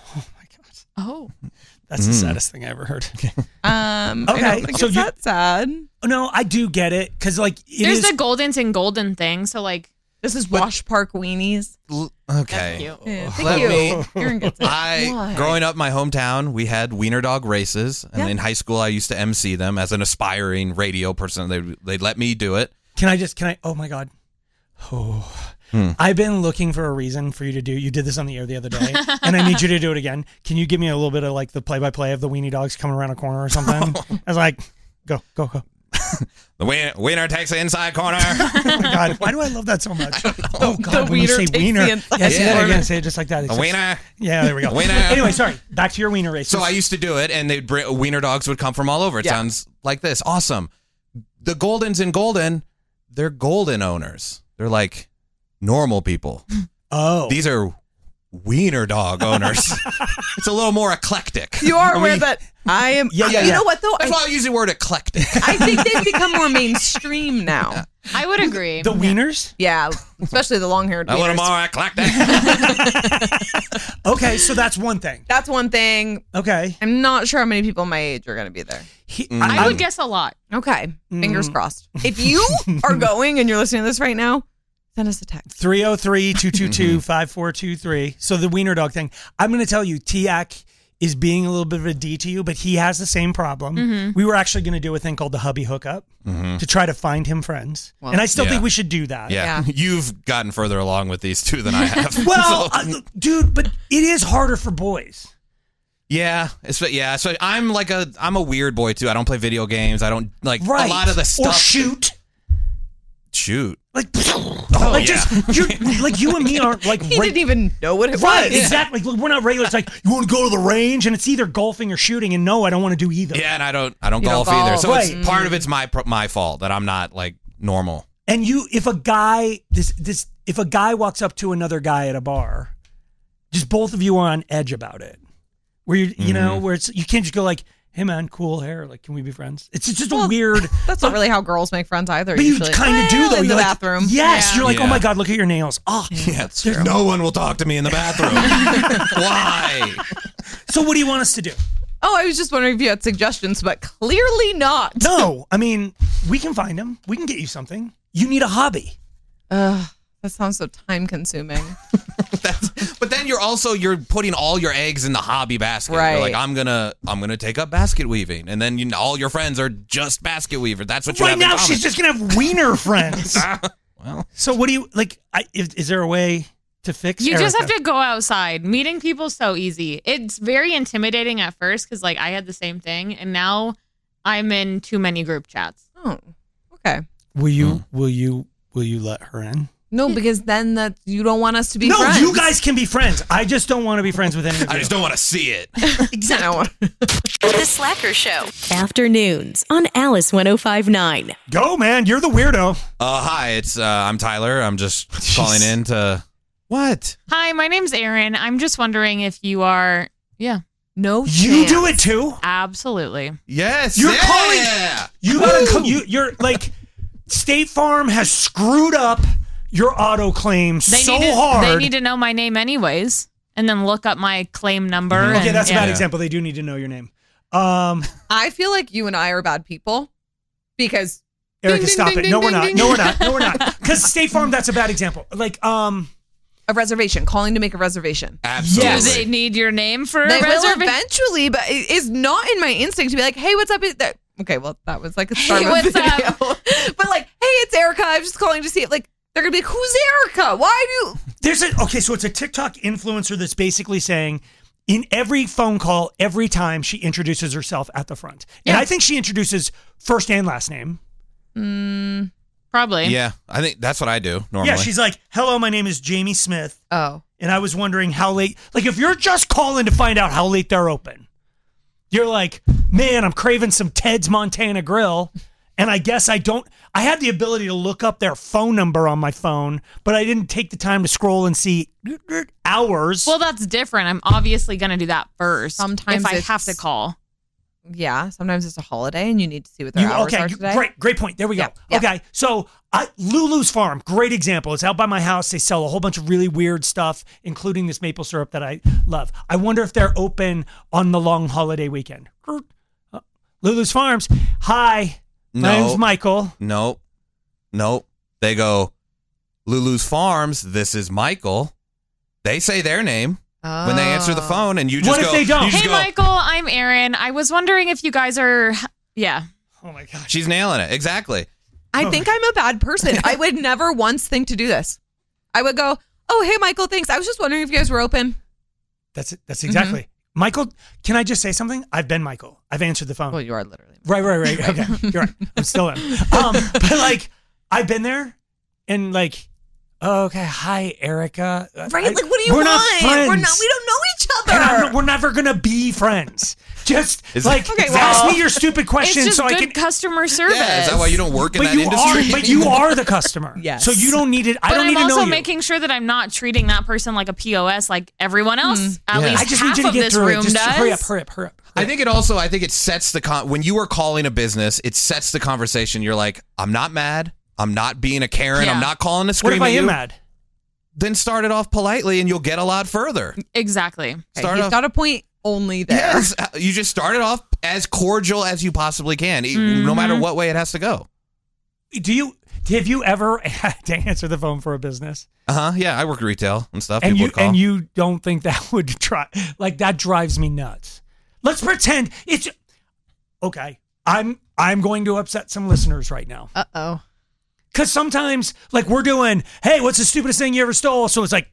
Oh. That's the saddest thing I ever heard. Um, Okay, I don't think so it's you- that sad. No, I do get it because like it There's is. the Goldens and Golden thing. So, like, This is Wash Park weenies. L- Okay. cute. Yeah, thank Let you. me- Aaron gets it. I Why? growing up in my hometown, we had wiener dog races, and Yeah. in high school, I used to M C them as an aspiring radio person. They they let me do it. Can I just? Can I? Oh my god. Oh. Hmm. I've been looking for a reason for you to do. You did this on the air the other day, and I need you to do it again. Can you give me a little bit of like the play-by-play of the weenie dogs coming around a corner or something? I was like, go, go, go. The wiener, wiener takes the inside corner. Oh my god, why do I love that so much? Oh god, The when you wiener say takes wiener, the inside yeah, say that corner. again. Say it just like that. It's A just- wiener. Yeah, there we go. Wiener. Anyway, sorry. Back to your wiener race. So I used to do it, and they'd bring wiener dogs would come from all over. It Yeah. sounds like this. Awesome. The Goldens in Golden, they're golden owners. They're like normal people. Oh, These are wiener dog owners. It's a little more eclectic. You are I aware mean, that I am. Yeah, yeah, You yeah. know what though? That's I, why I use the word eclectic. I think they've become more mainstream now. I would agree. the wieners. Yeah, especially the long-haired. A little wieners. more eclectic. Okay, so that's one thing. That's one thing. Okay, I'm not sure how many people my age are going to be there. he, I I'm- would guess a lot. Okay, fingers Mm. crossed. If you are going and you're listening to this right now, send us a text. three oh three, two two two, five four two three. So the wiener dog thing. I'm going to tell you, Tiak is being a little bit of a D to you, but he has the same problem. Mm-hmm. We were actually going to do a thing called the hubby hookup Mhm. to try to find him friends. Well, and I still yeah. think we should do that. Yeah. Yeah. You've gotten further along with these two than I have. Well, So- uh, dude, but it is harder for boys. yeah, it's yeah. So I'm like a I'm a weird boy too. I don't play video games. I don't like Right. a lot of the stuff. Or shoot. Shoot. Like, Oh, like yeah. just, you're, like you and me aren't like He right- didn't even know what it Right, was. exactly. Look, we're not regular. It's like, you want to go to the range? And it's either golfing or shooting. And no, I don't want to do either. Yeah, and I don't I don't You don't golf either. golf. So Right. it's part of it's my pro- my fault that I'm not like normal. And you, if a guy, this, this, if a guy walks up to another guy at a bar, just both of you are on edge about it. Where you, you know, where it's, you can't just go like, hey man, cool hair. Like, can we be friends? It's just a Well, weird. That's not really how girls make friends either. But you usually. kind of do Well, though. in the You're like, bathroom. Yes, Yeah. you're like, oh Yeah. my god, look at your nails. Oh, Yeah, there's no one will talk to me in the bathroom. Why? So what do you want us to do? Oh, I was just wondering if you had suggestions, but clearly not. No, I mean, we can find them. We can get you something. You need a hobby. Ugh, that sounds so time consuming. That's, but then you're also you're putting all your eggs in the hobby basket. Right. You're like, I'm gonna I'm gonna take up basket weaving, and then you know, all your friends are just basket weaver. That's what you right have now. in common. She's just gonna have wiener friends. Well, so what do you like? I, is, is there a way to fix? You Erica? just have to go outside. Meeting people's so easy. It's very intimidating at first because like I had the same thing, and now I'm in too many group chats. Oh, okay. Will you? Will you? Will you let her in? No, because then that you don't want us to be no, friends. you guys can be friends. I just don't want to be friends with any of you. I just don't want to see it. Exactly. The Slacker Show. Afternoons on Alice one oh five point nine. Go, man. You're the weirdo. Uh, hi, it's uh, I'm Tyler. I'm just calling in to what? Hi, my name's Erin. I'm just wondering if you are. Yeah. No. You chance. do it too. Absolutely. Yes. You're yeah. calling. You gotta. Co- you, you're like. State Farm has screwed up your auto claim They so need to, hard. They need to know my name anyways, and then look up my claim number. Mm-hmm. Okay, and, that's a yeah. bad example. They do need to know your name. Um, I feel like you and I are bad people because. Erica, ding, stop ding, it. ding, No, ding, we're not. ding, No, we're ding. not. No, we're not. Because State Farm, that's a bad example. Like, um, a reservation, calling to make a reservation. Absolutely. Do they need your name for They a will reservation? eventually, but it is not in my instinct to be like, "Hey, what's up?" Is that- Okay, well, that was like a start Hey, of a what's video. up? But like, hey, it's Erica. I'm just calling to see if like they're gonna be like, who's Erica? Why do? there's a okay. So it's a TikTok influencer that's basically saying, in every phone call, every time she introduces herself at the front, and Yeah. I think she introduces first and last name. Mm, Probably. Yeah, I think that's what I do normally. Yeah, she's like, "Hello, my name is Jamie Smith, oh, and I was wondering how late." Like, if you're just calling to find out how late they're open, you're like, "Man, I'm craving some Ted's Montana Grill." And I guess I don't, I had the ability to look up their phone number on my phone, but I didn't take the time to scroll and see hours. Well, that's different. I'm obviously going to do that first. Sometimes if I it's- have to call. yeah. Sometimes it's a holiday and you need to see what their You, hours okay, are today. great, great point. There we go. Yeah, yeah. Okay, so I, Lulu's Farm, great example. It's out by my house. They sell a whole bunch of really weird stuff, including this maple syrup that I love. I wonder if they're open on the long holiday weekend. Uh, Lulu's Farms, hi. My No. name's Michael. Nope. Nope. They go, Lulu's Farms, this is Michael. They say their name when they answer the phone, and you just What if go, they don't? you just Hey, go, Michael, I'm Erin. I was wondering if you guys are. Yeah. Oh my gosh. She's nailing it. Exactly. I think I'm a bad person. I would never once think to do this. I would go, oh, hey, Michael, thanks. I was just wondering if you guys were open. That's it. That's exactly. Mm-hmm. Michael, can I just say something? I've been Michael. I've answered the phone. Well, you are literally. Right, right, right. Okay, you're right. I'm still in. Um, but like, I've been there, and like, oh, okay, hi, Erica. Right? I- like, what do you we're want? Not friends. We're not. We don't know each other. And I'm- we're never gonna be friends. Just Is like, it- Okay, ask well, me your stupid It's question just so good I can. customer service. Yeah, is that why you don't work in But that you industry? are, but you are the customer. Yes. So you don't need it. I But don't I'm need to also know you. making sure that I'm not treating that person like a P O S like everyone else. At Yeah. least I just half need you to of get this through room it. Just does. hurry up, hurry up, hurry up. I think it also, I think it sets the, con- when you are calling a business, it sets the conversation. You're like, I'm not mad. I'm not being a Karen. Yeah. I'm not calling to What scream if I at you. am mad? Then start it off politely and you'll get a lot further. Exactly. Okay, Start he's off- got a point only there. Yes. You just start it off as cordial as you possibly can, e- no matter what way it has to go. Do you? Have you ever had to answer the phone for a business? Uh huh. Yeah, I work retail and stuff. And People you would call. and you don't think that would try like that drives me nuts. Let's pretend it's okay. I'm I'm going to upset some listeners right now. Uh oh. Cause sometimes like we're doing, hey, what's the stupidest thing you ever stole? So it's like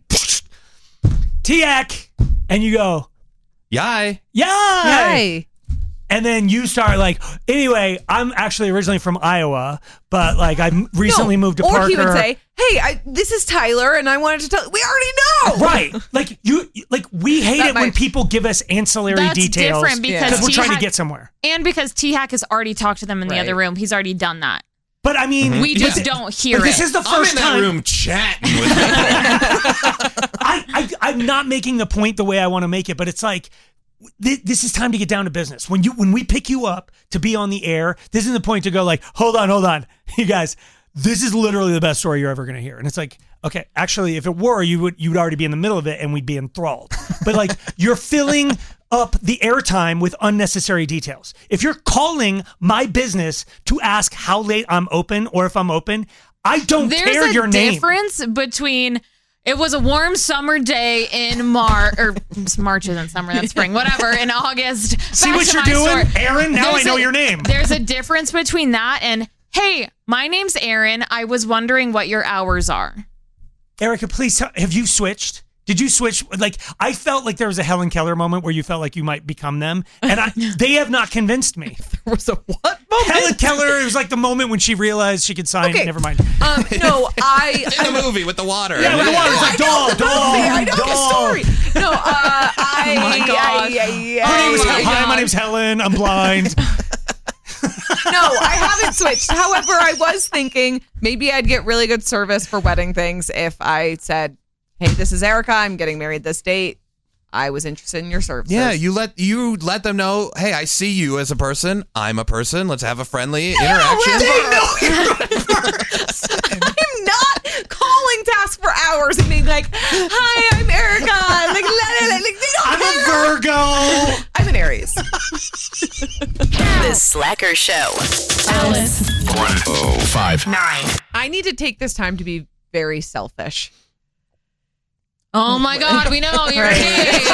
T-A C, and you go, Yay. yeah. Yay. And then you start like, anyway, I'm actually originally from Iowa, but like I recently No, moved to or Parker. he would say, hey, I, this is Tyler, and I wanted to tell. We already know. Right. Like you like we hate That it when might- people give us ancillary That's details different because we're trying to T-Hack- get somewhere. And because T-Hack has already talked to them in the Right. other room. He's already done that. But I mean, We just but- don't hear but This it. is the I'm first in that time. room chatting with people. I, I I'm not making the point the way I want to make it, but it's like th- this is time to get down to business. When you when we pick you up to be on the air, this is the point to go like, hold on, hold on, you guys. This is literally the best story you're ever going to hear. And it's like, okay, actually, if it were, you would you would already be in the middle of it, and we'd be enthralled. But like, you're filling up the airtime with unnecessary details. If you're calling my business to ask how late I'm open or if I'm open, I don't There's care a your name. difference between it was a warm summer day in March, or March isn't summer, that's spring, whatever, in August. See Back what to you're my doing, story. Aaron? Now There's I know a- your name. There's a difference between that and, hey, my name's Aaron. I was wondering what your hours are. Erica, please tell, have you switched? Did you switch? Like, I felt like there was a Helen Keller moment where you felt like you might become them, and I, they have not convinced me. There was a what moment? Helen Keller, it was like the moment when she realized she could sign. Okay. Never mind. Um, no, I. In the movie with the water. Yeah, with the water. It's like, dog, dog, I know the dog. story. No, uh, I. Oh my God. I, I, Her name was, I- hi, my name's Helen. I'm blind. No, I haven't switched. However, I was thinking maybe I'd get really good service for wedding things if I said, "Hey, this is Erica. I'm getting married this date. I was interested in your services." Yeah, you let you let them know, hey, I see you as a person. I'm a person. Let's have a friendly interaction. I'm not calling to ask for hours and being like, "Hi, I'm Erica." Like, la, la, la, like they don't I'm a care. Virgo. I'm an Aries. The Slacker Show. Alice. one oh five Nine. I need to take this time to be very selfish. Oh my God, we know your age.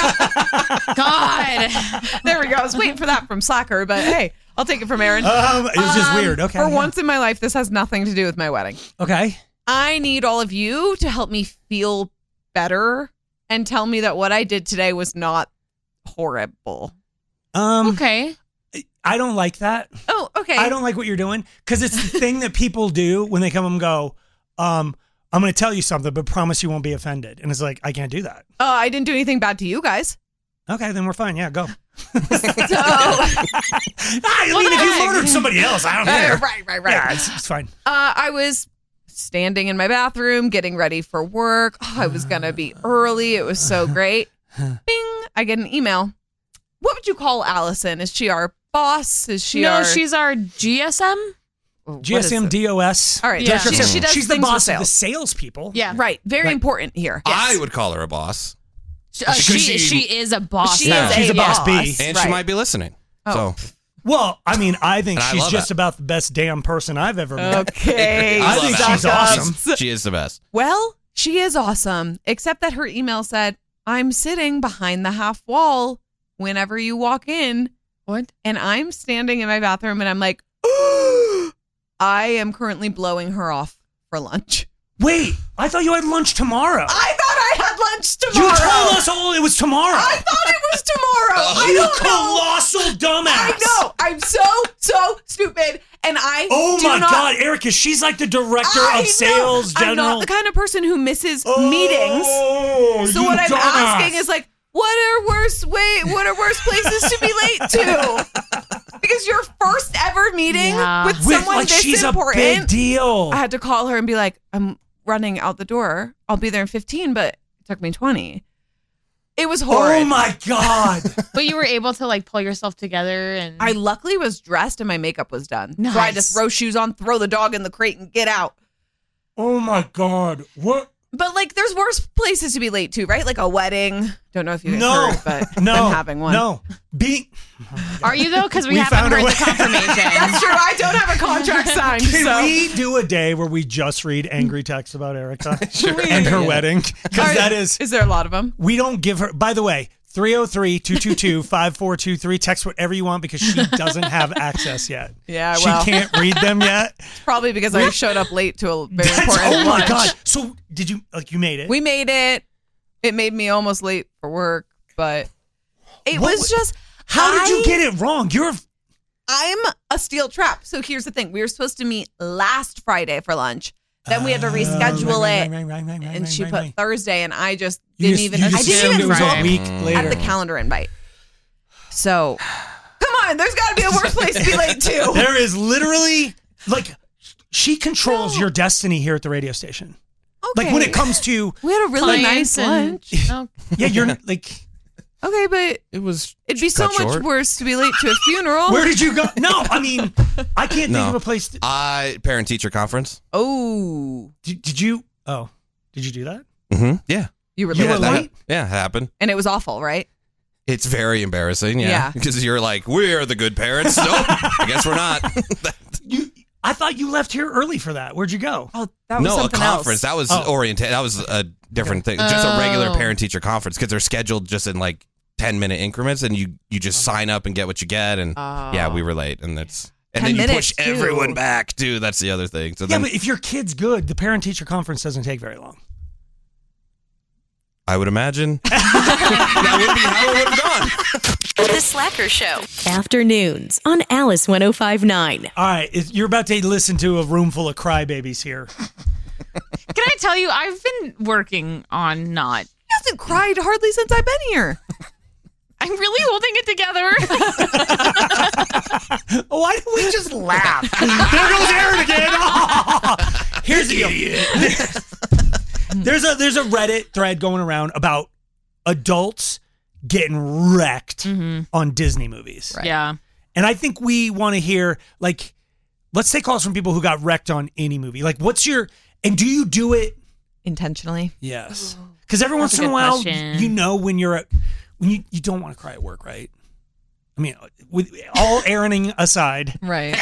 God. There we go. I was waiting for that from Slacker, but hey, I'll take it from Aaron. Um, it was just Um, weird. Okay. For yeah. once in my life, this has nothing to do with my wedding. Okay. I need all of you to help me feel better and tell me that what I did today was not horrible. Um, Okay. I don't like that. Oh, okay. I don't like what you're doing because it's the thing that people do when they come and go, um, I'm going to tell you something, but promise you won't be offended. And it's like, I can't do that. Uh, I didn't do anything bad to you guys. Okay, then we're fine. Yeah, go. So, I mean, if you murdered somebody else, I don't care. right, right, right. Yeah, it's, it's fine. Uh, I was standing in my bathroom, getting ready for work. Oh, I was going to be early. It was so great. Bing. I get an email. What would you call Allison? Is she our boss? Is she no, our... she's our G S M. What G S M, is it? D O S. All right. Yeah. She, she does She's the things with boss of the sales. salespeople. Yeah. Right. Very Right. important here. I would call her a boss. Uh, she, she- she is a boss. She Yeah. is She's a a boss boss. bee. And Right. she might be listening. Oh. So Well, I mean, I think And I she's love just that. about the best damn person I've ever met. Okay. I love think it. she's awesome. She is the best. Well, she is awesome, except that her email said, I'm sitting behind the half wall whenever you walk in. What? And I'm standing in my bathroom and I'm like, I am currently blowing her off for lunch. Wait, I thought you had lunch tomorrow. I thought I had lunch You tomorrow. told us all it was tomorrow. I thought it was tomorrow. I you don't know. colossal dumbass. I know. I'm so, so stupid. And I Oh do my not, God, Erica, she's like the director I of sales know. I'm general. not the kind of person who misses Oh, meetings. So you what I'm dumbass. asking is like, what are worse wait, what are worse places to be late to? Because your first ever meeting Yeah. with With, someone like, this she's important. a big deal. I had to call her and be like, I'm running out the door. I'll be there in fifteen, but it took me twenty. It was horrid. Oh my God. But you were able to like pull yourself together and I luckily was dressed and my makeup was done. So I had to Nice. throw shoes on, throw the dog in the crate, and get out. Oh my God. What? But like, there's worse places to be late to, right? Like a wedding. Don't know if you guys No. heard, but No. I'm having one. No. Being. Are you though? Because we, We haven't found a heard way. the confirmation. That's true. I don't have a contract signed. Can so. we do a day where we just read angry texts about Erica Sure. and her Yeah. wedding? Because Are- that is, Is there a lot of them? we don't give her, by the way, three oh three, two two two, five four two three. Text whatever you want because she doesn't have access yet. Yeah, She well. can't read them yet. Probably because I showed up late to a very That's- important oh my lunch. God. So did you, like, you made it? We made it. It made me almost late for work, but it What was was- just. How did I- you get it wrong? You're, I'm a steel trap. So here's the thing. We were supposed to meet last Friday for lunch. Then we had to Oh, reschedule right, it. right, right, right, right, And right, she right, put right. Thursday, and I just You didn't just- even. you I just didn't assumed even it was look a week at later. the calendar invite. So, come on, there's got to be a worse place to be late too. There is literally, like, she controls your destiny here at the radio station. Okay. Like, when it comes to, we had a really nice Clients and- lunch. Oh, yeah, you're not, like, Okay, but It was. it'd be so cut much short. worse to be late to a funeral. where did you go? No, I mean, I can't No. think of a place. To, I parent teacher conference. Oh, did, did you, oh, did you do that? Mm-hmm. Yeah. you were You late, were yeah, late? That, yeah, it happened. and it was awful, right? It's very embarrassing, yeah. Yeah. Because you're like, we're the good parents. Nope, I guess we're not. You, I thought you left here early for that. Where'd you go? Oh, that was no, a something conference. else. That was Oh. oriented. That was a different thing. Just a regular Oh. parent-teacher conference because they're scheduled just in like ten-minute increments, and you you just sign up and get what you get. And Oh. yeah, we were late, and that's and ten then you minutes, push too. everyone back too. That's the other thing. So Yeah, then but if your kid's good, the parent-teacher conference doesn't take very long. I would imagine that would be how it would have gone. The Slacker Show. Afternoons on Alice one oh five point nine. All right, if you're about to listen to a room full of crybabies here. Can I tell you, I've been working on not. He hasn't cried hardly since I've been here. I'm really holding it together. Why don't we just laugh? There goes Aaron again. Oh! Here's the deal. There's a there's a Reddit thread going around about adults getting wrecked Mm-hmm. on Disney movies. Yeah. And I think we want to hear, like, let's take calls from people who got wrecked on any movie. Like, what's your, and do you do it? Intentionally? Yes. Because every That's once a in a good while, question. you know when you're, at, when you, you don't want to cry at work, right? I mean, with all Aaroning aside. Right.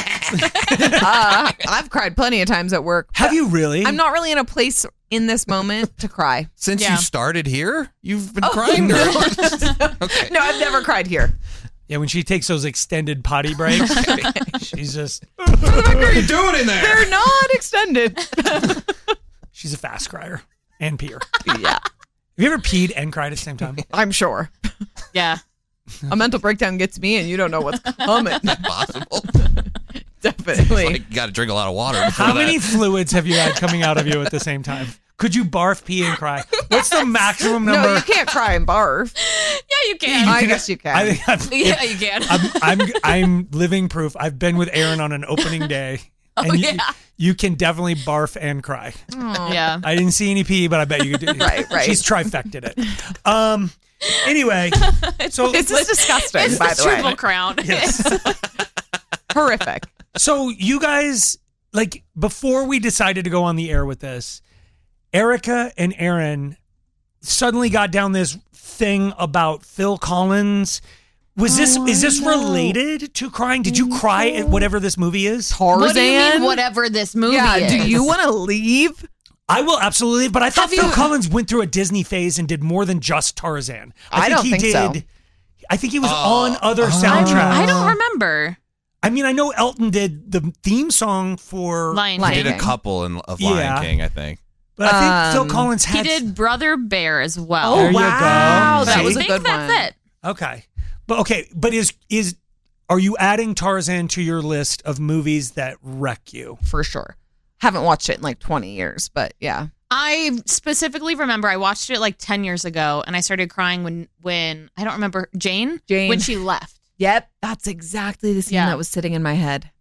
uh, I've cried plenty of times at work. Have you really? I'm not really in a place in this moment to cry. Since Yeah. you started here, you've been Oh, crying. no. Okay. No, I've never cried here. Yeah, when she takes those extended potty breaks, she's just, What are you doing in there? They're not extended. she's a fast crier and peer. Yeah, Have you ever peed and cried at the same time? I'm sure. Yeah. A mental breakdown gets me, and you don't know what's coming. Possible. Definitely. Like, you got to drink a lot of water. before How that. many fluids have you had coming out of you at the same time? Could you barf, pee, and cry? What's the maximum number? No, you can't cry and barf. Yeah, you can. I guess you can. I think I'm, yeah, you can. I'm, I'm I'm living proof. I've been with Aaron on an opening day, and Oh, you, yeah. you can definitely barf and cry. Yeah. I didn't see any pee, but I bet you could do. Right, right. She's trifected it. Um. Anyway, so This is disgusting, It's by the the way. Triple Crown. yes. Horrific. So you guys, like, before we decided to go on the air with this, Erica and Aaron suddenly got down this thing about Phil Collins. Was this Oh, is this I know. related to crying? Did you cry at whatever this movie is? Tarzan. What do you mean, whatever this movie Yeah, is? do you want to leave? I will absolutely, but I thought Have Phil you- Collins went through a Disney phase and did more than just Tarzan. I think don't he think did. so. I think he was Oh. on other Oh. soundtracks. I don't remember. I mean, I know Elton did the theme song for, Lion Lion He King. did a King. couple in, of Lion Yeah. King, I think. but I think Um, Phil Collins He had. did Brother Bear as well. Oh, There you go. wow. That See? was I a think good that's one. it. Okay, but okay, but is is are you adding Tarzan to your list of movies that wreck you? For sure. Haven't watched it in like twenty years, but yeah. I specifically remember I watched it like ten years ago, and I started crying when when I don't remember Jane Jane. when she left. Yep. That's exactly the scene Yeah. that was sitting in my head.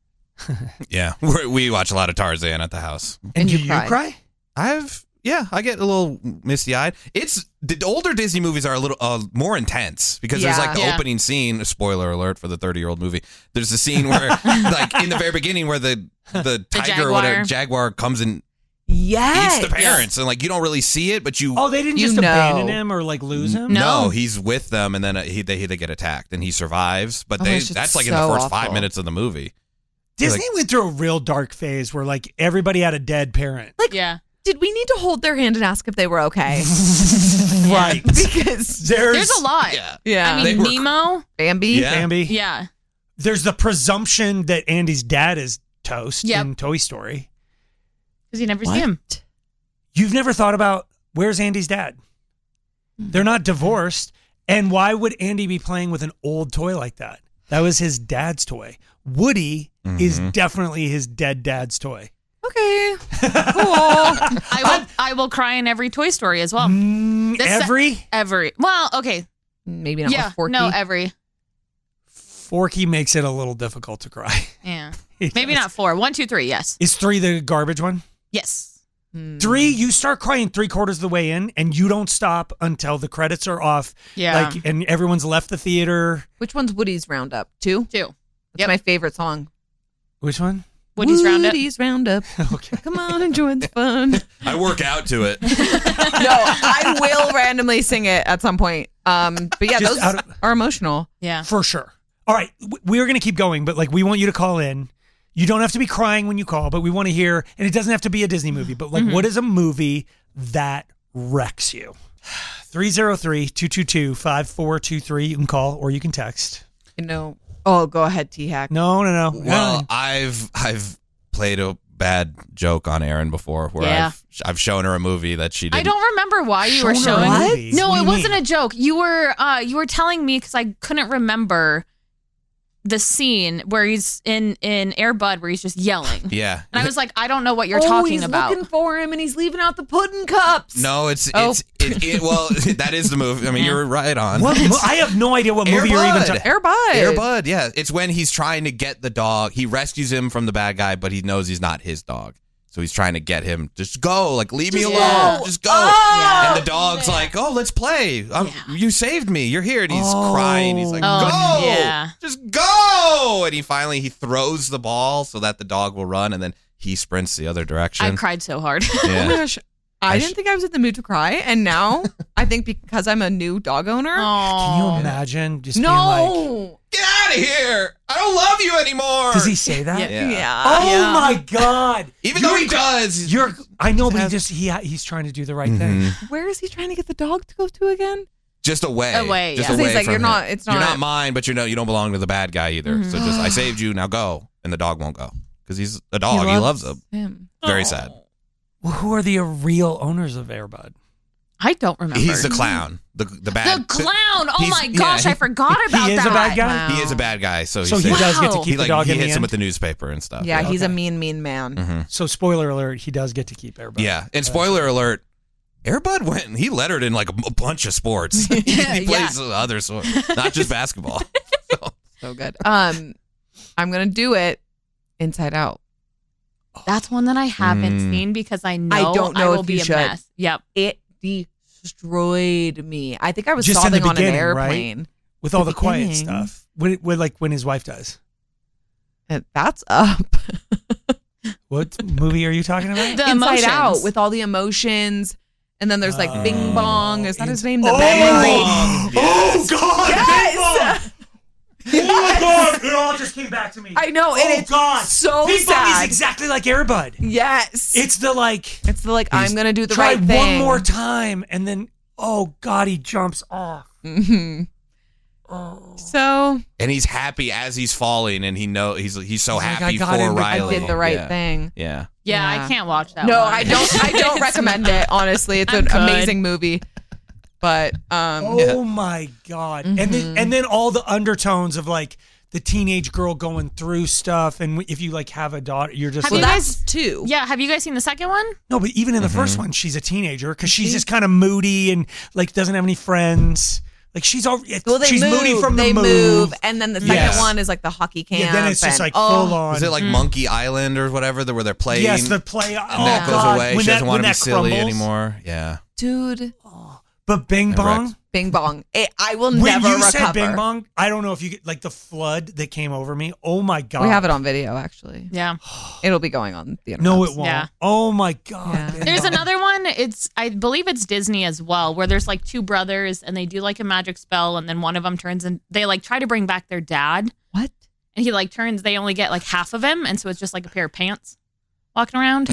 Yeah, We're, we watch a lot of Tarzan at the house. And, And do you you cry. cry? I've yeah, I get a little misty eyed. It's the older Disney movies are a little uh, more intense because there's Yeah. like the Yeah. opening scene. Spoiler alert for the thirty year old movie. There's a scene where like in the very beginning where the the tiger or whatever jaguar. jaguar comes and Yes. eats the parents and like you don't really see it, but you Oh, they didn't You just know. abandon him or like lose him. No. no, he's with them and then uh, he they they get attacked and he survives. But Oh, they that's just that's like in the so first five awful. minutes of the movie. Disney Like- went through a real dark phase where like everybody had a dead parent. Like, Yeah. did we need to hold their hand and ask if they were okay? Right. Because There's, There's a lot. Yeah. yeah, I They mean, were- Nemo. Bambi. Yeah. Bambi. Yeah. There's the presumption that Andy's dad is toast Yep. in Toy Story. Because you never see him. You've never thought about where's Andy's dad? They're not divorced. And why would Andy be playing with an old toy like that? That was his dad's toy. Woody is definitely his dead dad's toy. Okay. Cool. I will. I will cry in every Toy Story as well. Mm, The se- every Every. Well, okay. Maybe not Yeah. with Forky. No, every. Forky makes it a little difficult to cry. Yeah. He Maybe does. not four. One, two, three. Yes. Is three the garbage one? Yes. Three, you start crying three quarters of the way in, and you don't stop until the credits are off. Yeah. Like, and everyone's left the theater. Which one's Woody's Roundup? Two? Two. That's Yep. my favorite song. Which one? Woody's Roundup. Woody's Roundup. Okay. Come on and join the fun. I work out to it. No, I will randomly sing it at some point. Um, but yeah, Just those out of- are emotional. Yeah. For sure. All right. w- We're going to keep going, but like we want you to call in. You don't have to be crying when you call, but we want to hear, and it doesn't have to be a Disney movie, but like, Mm-hmm. what is a movie that wrecks you? three oh three, two two two, five four two three. You can call or you can text. You know. Oh, go ahead, T-Hack. No, no, no. Well, I've I've played a bad joke on Erin before where Yeah. I've I've shown her a movie that she didn't. I don't remember why you were Shown her showing. movies? No, What do it you wasn't mean? a joke. You were uh, you were telling me because I couldn't remember the scene where he's in in Air Bud where he's just yelling. Yeah. And I was like, I don't know what you're oh, talking he's about. looking for him and he's leaving out the pudding cups. No, it's Oh. it's it, it, well that is the movie. I mean, Yeah. you're right on. What It's mo- I have no idea what Air movie you're even Bud. talking Air Bud. Air Bud, yeah. It's when he's trying to get the dog. He rescues him from the bad guy, but he knows he's not his dog. So he's trying to get him. Just go, like leave me Just alone. go. Just go. Oh, and the dog's like, "Oh, let's play. Um, You saved me. You're here." And he's Oh. crying. He's like, Oh, "Go, yeah. just go!" And he finally he throws the ball so that the dog will run, and then he sprints the other direction. I cried so hard. Oh my Yeah. gosh. I, I didn't sh- think I was in the mood to cry, and now I think because I'm a new dog owner. Can you Oh. imagine just being like, No. Get out of here! I don't love you anymore. does he say that? Yeah. Yeah. Oh Yeah. my God. Even though he does, You're, I know, but he just, he, he's trying to do the right thing. Mhm. Where is he trying to get the dog to go to again? just away, Away, just yeah. So away he's like, from "You're him. not- it's You're not- not mine, but you know you don't belong to the bad guy either. So just I saved you, now go." And the dog won't go because he's a dog. He loves, him. him. Very sad. Well, who are the real owners of Air Bud? I don't remember. He's the clown, the the bad The clown. Oh he's- my yeah, gosh, he- I forgot about He is that. a bad guy? Wow. He is a bad guy, so, So he, he saves- does get to Wow. keep he the like dog he in the hits him end? with the newspaper and stuff. Yeah, he's a Okay. mean, mean man. Mhm. So spoiler alert, he does get to keep Air Bud. Yeah, and spoiler alert, Air Bud went and he lettered in like a, a bunch of sports. he plays other sports, not just basketball. So, So good. Um, I'm gonna do it Inside Out. That's one that I haven't Mm. seen because I know I don't know will if be you a should. mess. Yep. It destroyed me. I think I was Just in the sobbing on an beginning, right? airplane. With all The the quiet beginning. stuff. When, when, like when his wife dies. And that's up. What movie are you talking about? The Inside emotions. Out with all the emotions. And then there's like Oh. Bing Bong. Is that his name? The Oh! memory. Oh, God! Yes! Bing Bong! Oh, my God! It all just came back to me. I know. And Oh, it's God. so Bing Bong is sad. exactly like Air Bud. Yes. It's the like, It's the like, I'm going to do the try right thing. one more time, and then, oh, God, he jumps off. Mhm. Oh. So and he's happy as he's falling, and he know he's he's so He's like, happy I got for in, but I Riley. I did the right yeah. thing. Yeah. Yeah, Yeah. I can't watch that No, one. I don't. I don't It's recommend not- it. Honestly, it's I'm an good. amazing movie. But um, Oh my God. And then Mhm. and then all the undertones of like the teenage girl going through stuff, and if you like have a daughter, you're just Have like, you well, guys- that's two. Yeah, have you guys seen the second one? no, but even in the first one, she's a teenager because she's just kind of moody and like doesn't have any friends. Like she's all Well, they she's move. moody from they the move. move, and then the second Yes. one is like the hockey camp. Yeah, then it's just and- like oh, full on. Is it like Monkey Island or whatever, the, where they're playing? Yes, the play. and oh that goes God. away. When She that- doesn't want when to be that silly crumbles. anymore. Yeah. dude, But Bing And Bong. Rex. Bing Bong. It, I will When never you recover. said Bing Bong, I don't know if you get like the flood that came over me. Oh my God. We have it on video, actually. Yeah. It'll be going on the internet. No, it won't. Yeah. Oh my God. Yeah. Bing There's Bong. another one. It's I believe it's Disney as well, where there's like two brothers and they do like a magic spell, and then one of them turns and they like try to bring back their dad, What? and he like turns. They only get like half of him, and so it's just like a pair of pants walking around.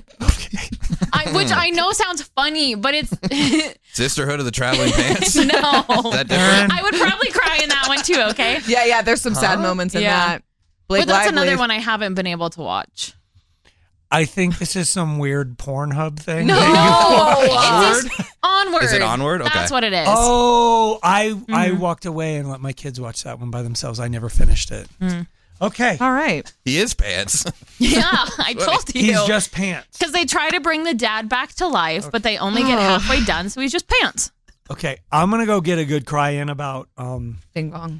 I, which I know sounds funny, but it's Sisterhood of the Traveling Pants. no. Is that different? I would probably cry in that one too. Okay. Yeah, yeah. There's some sad Huh? moments in Yeah. that. Blake But that's Lively- another one I haven't been able to watch. I think this is some weird Pornhub thing. No, that you- it's just Onward. Is it Onward? Okay. That's what it is. Oh, I I Mhm. walked away and let my kids watch that one by themselves. I never finished it. Mm. Okay. All right. He is pants. Yeah, I told you. He's just pants. Because they try to bring the dad back to life, but they only get halfway done, so he's just pants. Okay, I'm gonna go get a good cry in about um Bing Bong.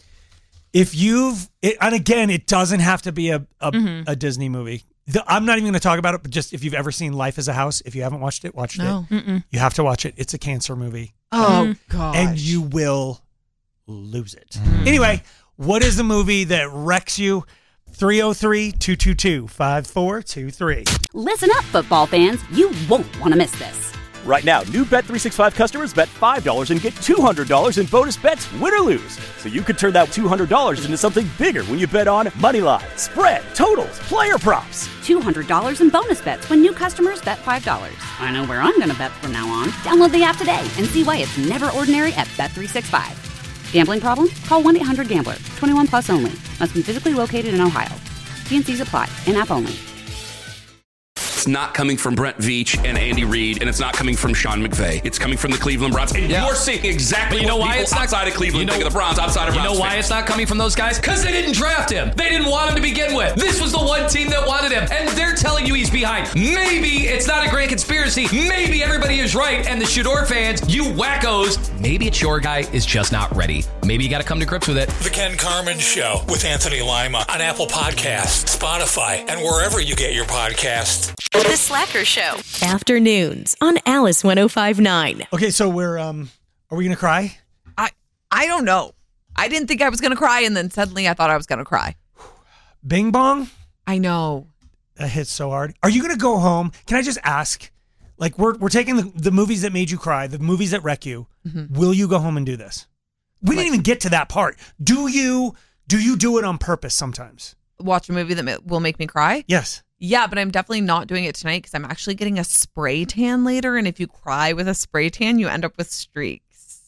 if you've it, and again, it doesn't have to be a a, Mhm. a Disney movie. The, I'm not even going to talk about it, but just if you've ever seen Life as a House, if you haven't watched it, watch No. it. Mm-mm. You have to watch it. It's a cancer movie, Oh, gosh. and you will lose it. Anyway, what is the movie that wrecks you? three oh three, two two two, five four two three. Listen up, football fans. You won't want to miss this. Right now, new Bet three sixty-five customers bet five dollars and get two hundred dollars in bonus bets, win or lose. So you could turn that two hundred dollars into something bigger when you bet on moneyline, spread, totals, player props. two hundred dollars in bonus bets when new customers bet five dollars. I know where I'm going to bet from now on. Download the app today and see why it's never ordinary at Bet three sixty-five. Gambling problem? Call one eight hundred gambler. twenty-one plus only. Must be physically located in Ohio. T and C's apply. In-app only. It's not coming from Brent Veach and Andy Reid, and it's not coming from Sean McVay. It's coming from the Cleveland Browns. And yeah. you're seeing exactly you know what why people it's not, outside of Cleveland you know, think of the Browns, outside of You Browns know why fans. it's not coming from those guys? Because they didn't draft him. They didn't want him to begin with. This was the one team that wanted him, and they're telling you he's behind. Maybe it's not a grand conspiracy. Maybe everybody is right, and the Shador fans, you wackos, maybe it's your guy is just not ready. Maybe you got to come to grips with it. The Ken Carmen Show with Anthony Lima on Apple Podcasts, Spotify, and wherever you get your podcasts. The Slacker Show. Afternoons on Alice one oh five point nine. Okay, so we're, um, are we going to cry? I I don't know. I didn't think I was going to cry, and then suddenly I thought I was going to cry. Bing Bong? I know. That hits so hard. Are you going to go home? Can I just ask? Like, we're we're taking the, the movies that made you cry, the movies that wreck you. Mm-hmm. Will you go home and do this? We like, didn't even get to that part. Do you do you do it on purpose sometimes? Watch a movie that will make me cry? Yes. Yeah, but I'm definitely not doing it tonight because I'm actually getting a spray tan later. And if you cry with a spray tan, you end up with streaks.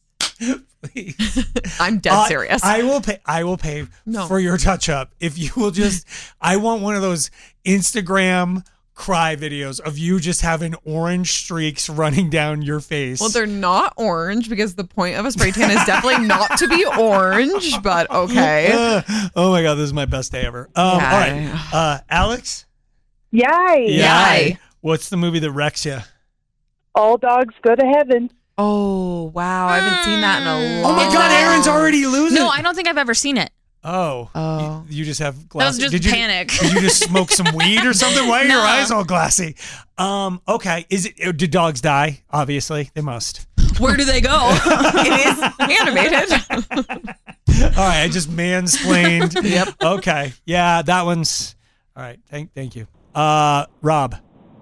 Please. I'm dead uh, serious. I will pay I will pay no. for your touch up if you will just I want one of those Instagram cry videos of you just having orange streaks running down your face. Well, they're not orange because the point of a spray tan is definitely not to be orange, but okay. Uh, oh my God, this is my best day ever. Um, yeah. All right. Uh, Alex? Yay. Yay. What's the movie that wrecks you? All Dogs Go to Heaven. Oh, wow. I haven't seen that in a long Oh my God, Aaron's already losing. No, I don't think I've ever seen it. Oh, oh. You, you just have glasses. That was just did you, panic. Did you just smoke some weed or something? Why are no. your eyes all glassy? Um, okay. Is it? Did dogs die? Obviously, they must. Where do they go? It is animated. All right, I just mansplained. Yep. Okay. Yeah, that one's all right. Thank, thank you. Uh, Rob.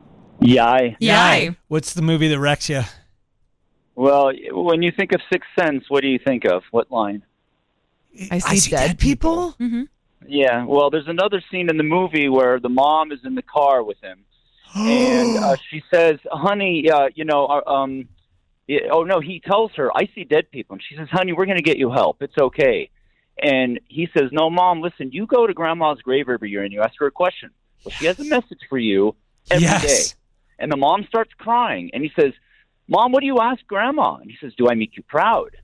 Yay. Yay. What's the movie that wrecks you? Well, when you think of Sixth Sense, what do you think of? What line? I see, I see dead, dead people. people. Mm-hmm. Yeah. Well, there's another scene in the movie where the mom is in the car with him, and uh, she says, "Honey, uh, you know, uh, um, yeah, oh no." He tells her, "I see dead people," and she says, "Honey, we're going to get you help. It's okay." And he says, "No, Mom, listen. You go to Grandma's grave every year and you ask her a question. Well, she has a message for you every yes. day." And the mom starts crying, and he says, "Mom, what do you ask Grandma?" And he says, "Do I make you proud?"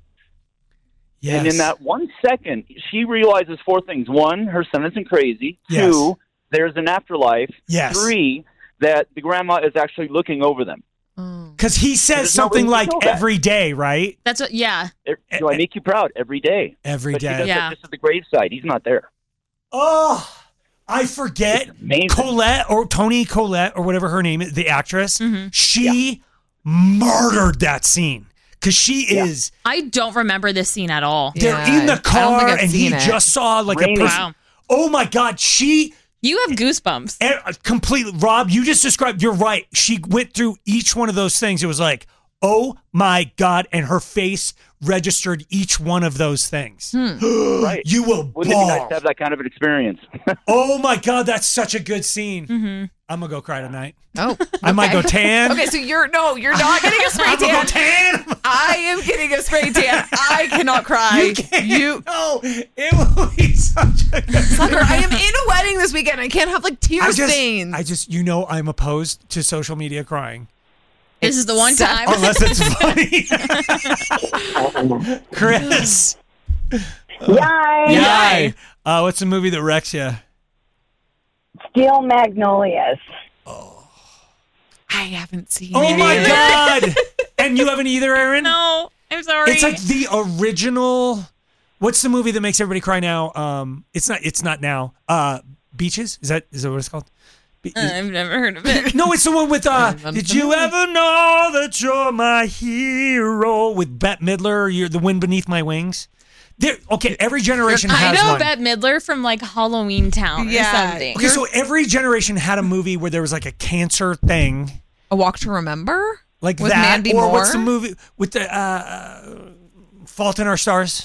Yes. And in that one second, she realizes four things. One, her son isn't crazy. Yes. Two, there's an afterlife. Yes. Three, that the grandma is actually looking over them. Because he says something like every day, right? That's what, yeah. Do I make you proud? Every day. Every but day. She does yeah. that just at the graveside. He's not there. Oh, I forget. Colette or Toni Collette or whatever her name is, the actress. Mm-hmm. She yeah. murdered that scene. Because she yeah. is... I don't remember this scene at all. They're yeah, in the car and he it. just saw like Rainy. a person. Wow. Oh my God, she... You have goosebumps. And completely, Rob, you just described, you're right. She went through each one of those things. It was like, oh my God. And her face registered each one of those things. Hmm. Right. You will Wouldn't bawl. it be nice to have that kind of an experience? Oh my God, that's such a good scene. Mm-hmm. I'm going to go cry tonight. Oh, okay. I might go tan. Okay, so you're, no, you're not getting a spray I'm tan. gonna go tan. I am getting a spray tan. I cannot cry. You can't. You, no, it will be such a good Sucker, I am in a wedding this weekend. I can't have like tear I just, stains. I just, you know, I'm opposed to social media crying. This is the one time. Unless it's funny. Chris. Yay. Yay. Uh, what's the movie that wrecks you? Steel Magnolias. Oh. I haven't seen Oh it my either. God. And you haven't either, Aaron? No, I'm sorry. It's like the original. What's the movie that makes everybody cry now? Um, it's not. It's not now. Uh, Beaches. Is that? Is that what it's called? Be- Uh, I've never heard of it. No, it's the one with. Uh, Did you ever know that you're my hero with Bette Midler? You're the wind beneath my wings. There, okay, every generation I has know one. Bette Midler from like Halloween Town or something. Okay, so every generation had a movie where there was like a cancer thing. A Walk to Remember? Like With that. Mandy or Moore? what's the movie with the uh, Fault in Our Stars?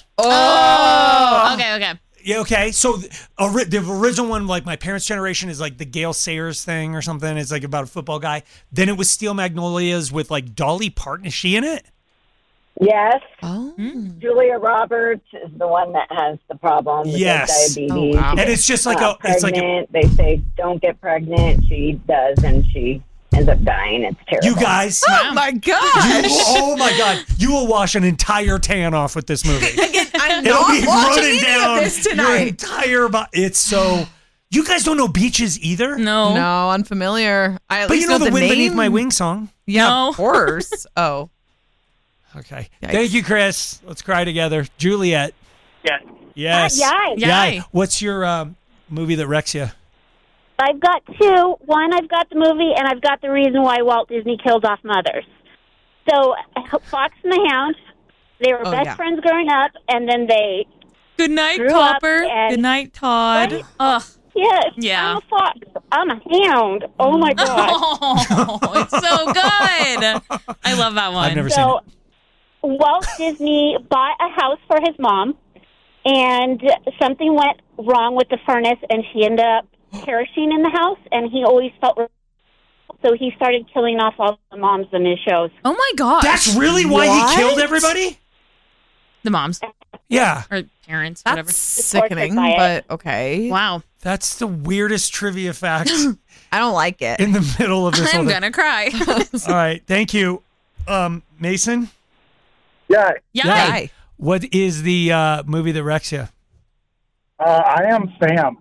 Oh, okay, okay. Yeah, okay. So ori- the original one, like my parents' generation, is like the Gail Sayers thing or something. It's like about a football guy. Then it was Steel Magnolias with like Dolly Parton. Is she in it? Yes. Oh. Julia Roberts is the one that has the problem with Yes. diabetes. Oh, wow. And it's just like uh, a- it's like a- pregnant. They say don't get pregnant. She does, and she ends up dying. It's terrible. You guys. Oh my gosh. You, oh my God. You will wash an entire tan off with this movie. I'm It'll not be watching running any down of this your tonight. entire body. It's so. You guys don't know Beaches either? No. No, unfamiliar. I at But least you know the, the Wind name. Beneath My Wing song? Yeah, No. of course. Oh. Okay. Yikes. Thank you, Chris. Let's cry together. Juliet. Yes. Yes. Hi, yay. Yay. Yay. What's your um, movie that wrecks you? I've got two. One, I've got the movie, and I've got the reason why Walt Disney killed off mothers. So, Fox and the Hound, they were Oh, best yeah. friends growing up, and then they Good night, grew up Copper. and- Good night, Todd. Right? Ugh. Yes, Yeah. I'm a fox. I'm a hound. Oh my god! Oh, it's so good. I love that one. I've never So, Walt Disney bought a house for his mom, and something went wrong with the furnace, and she ended up perishing in the house. And he always felt so he started killing off all the moms in his shows. Oh my gosh. That's really why What? he killed everybody? The moms Yeah. or parents, That's whatever. sickening, by it. but okay. Wow. That's the weirdest trivia fact I don't like it. in the middle of this I'm whole thing. gonna cry. All right. Thank you. Um, Mason? Yeah. Yay. Yay. What is the uh, movie that wrecks you? Uh, I Am Sam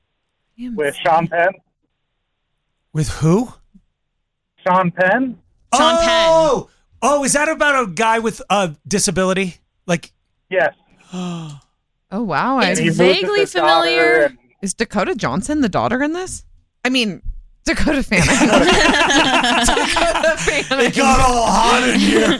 with Sean Penn. With who? Sean Penn? Sean Penn. oh! Oh, is that about a guy with a disability? Like, Yes. Oh, wow. I, It's He moves vaguely with his daughter familiar. and- is Dakota Johnson the daughter in this? I mean, Dakota Fanning. Dakota Fanning. it got all hot in here.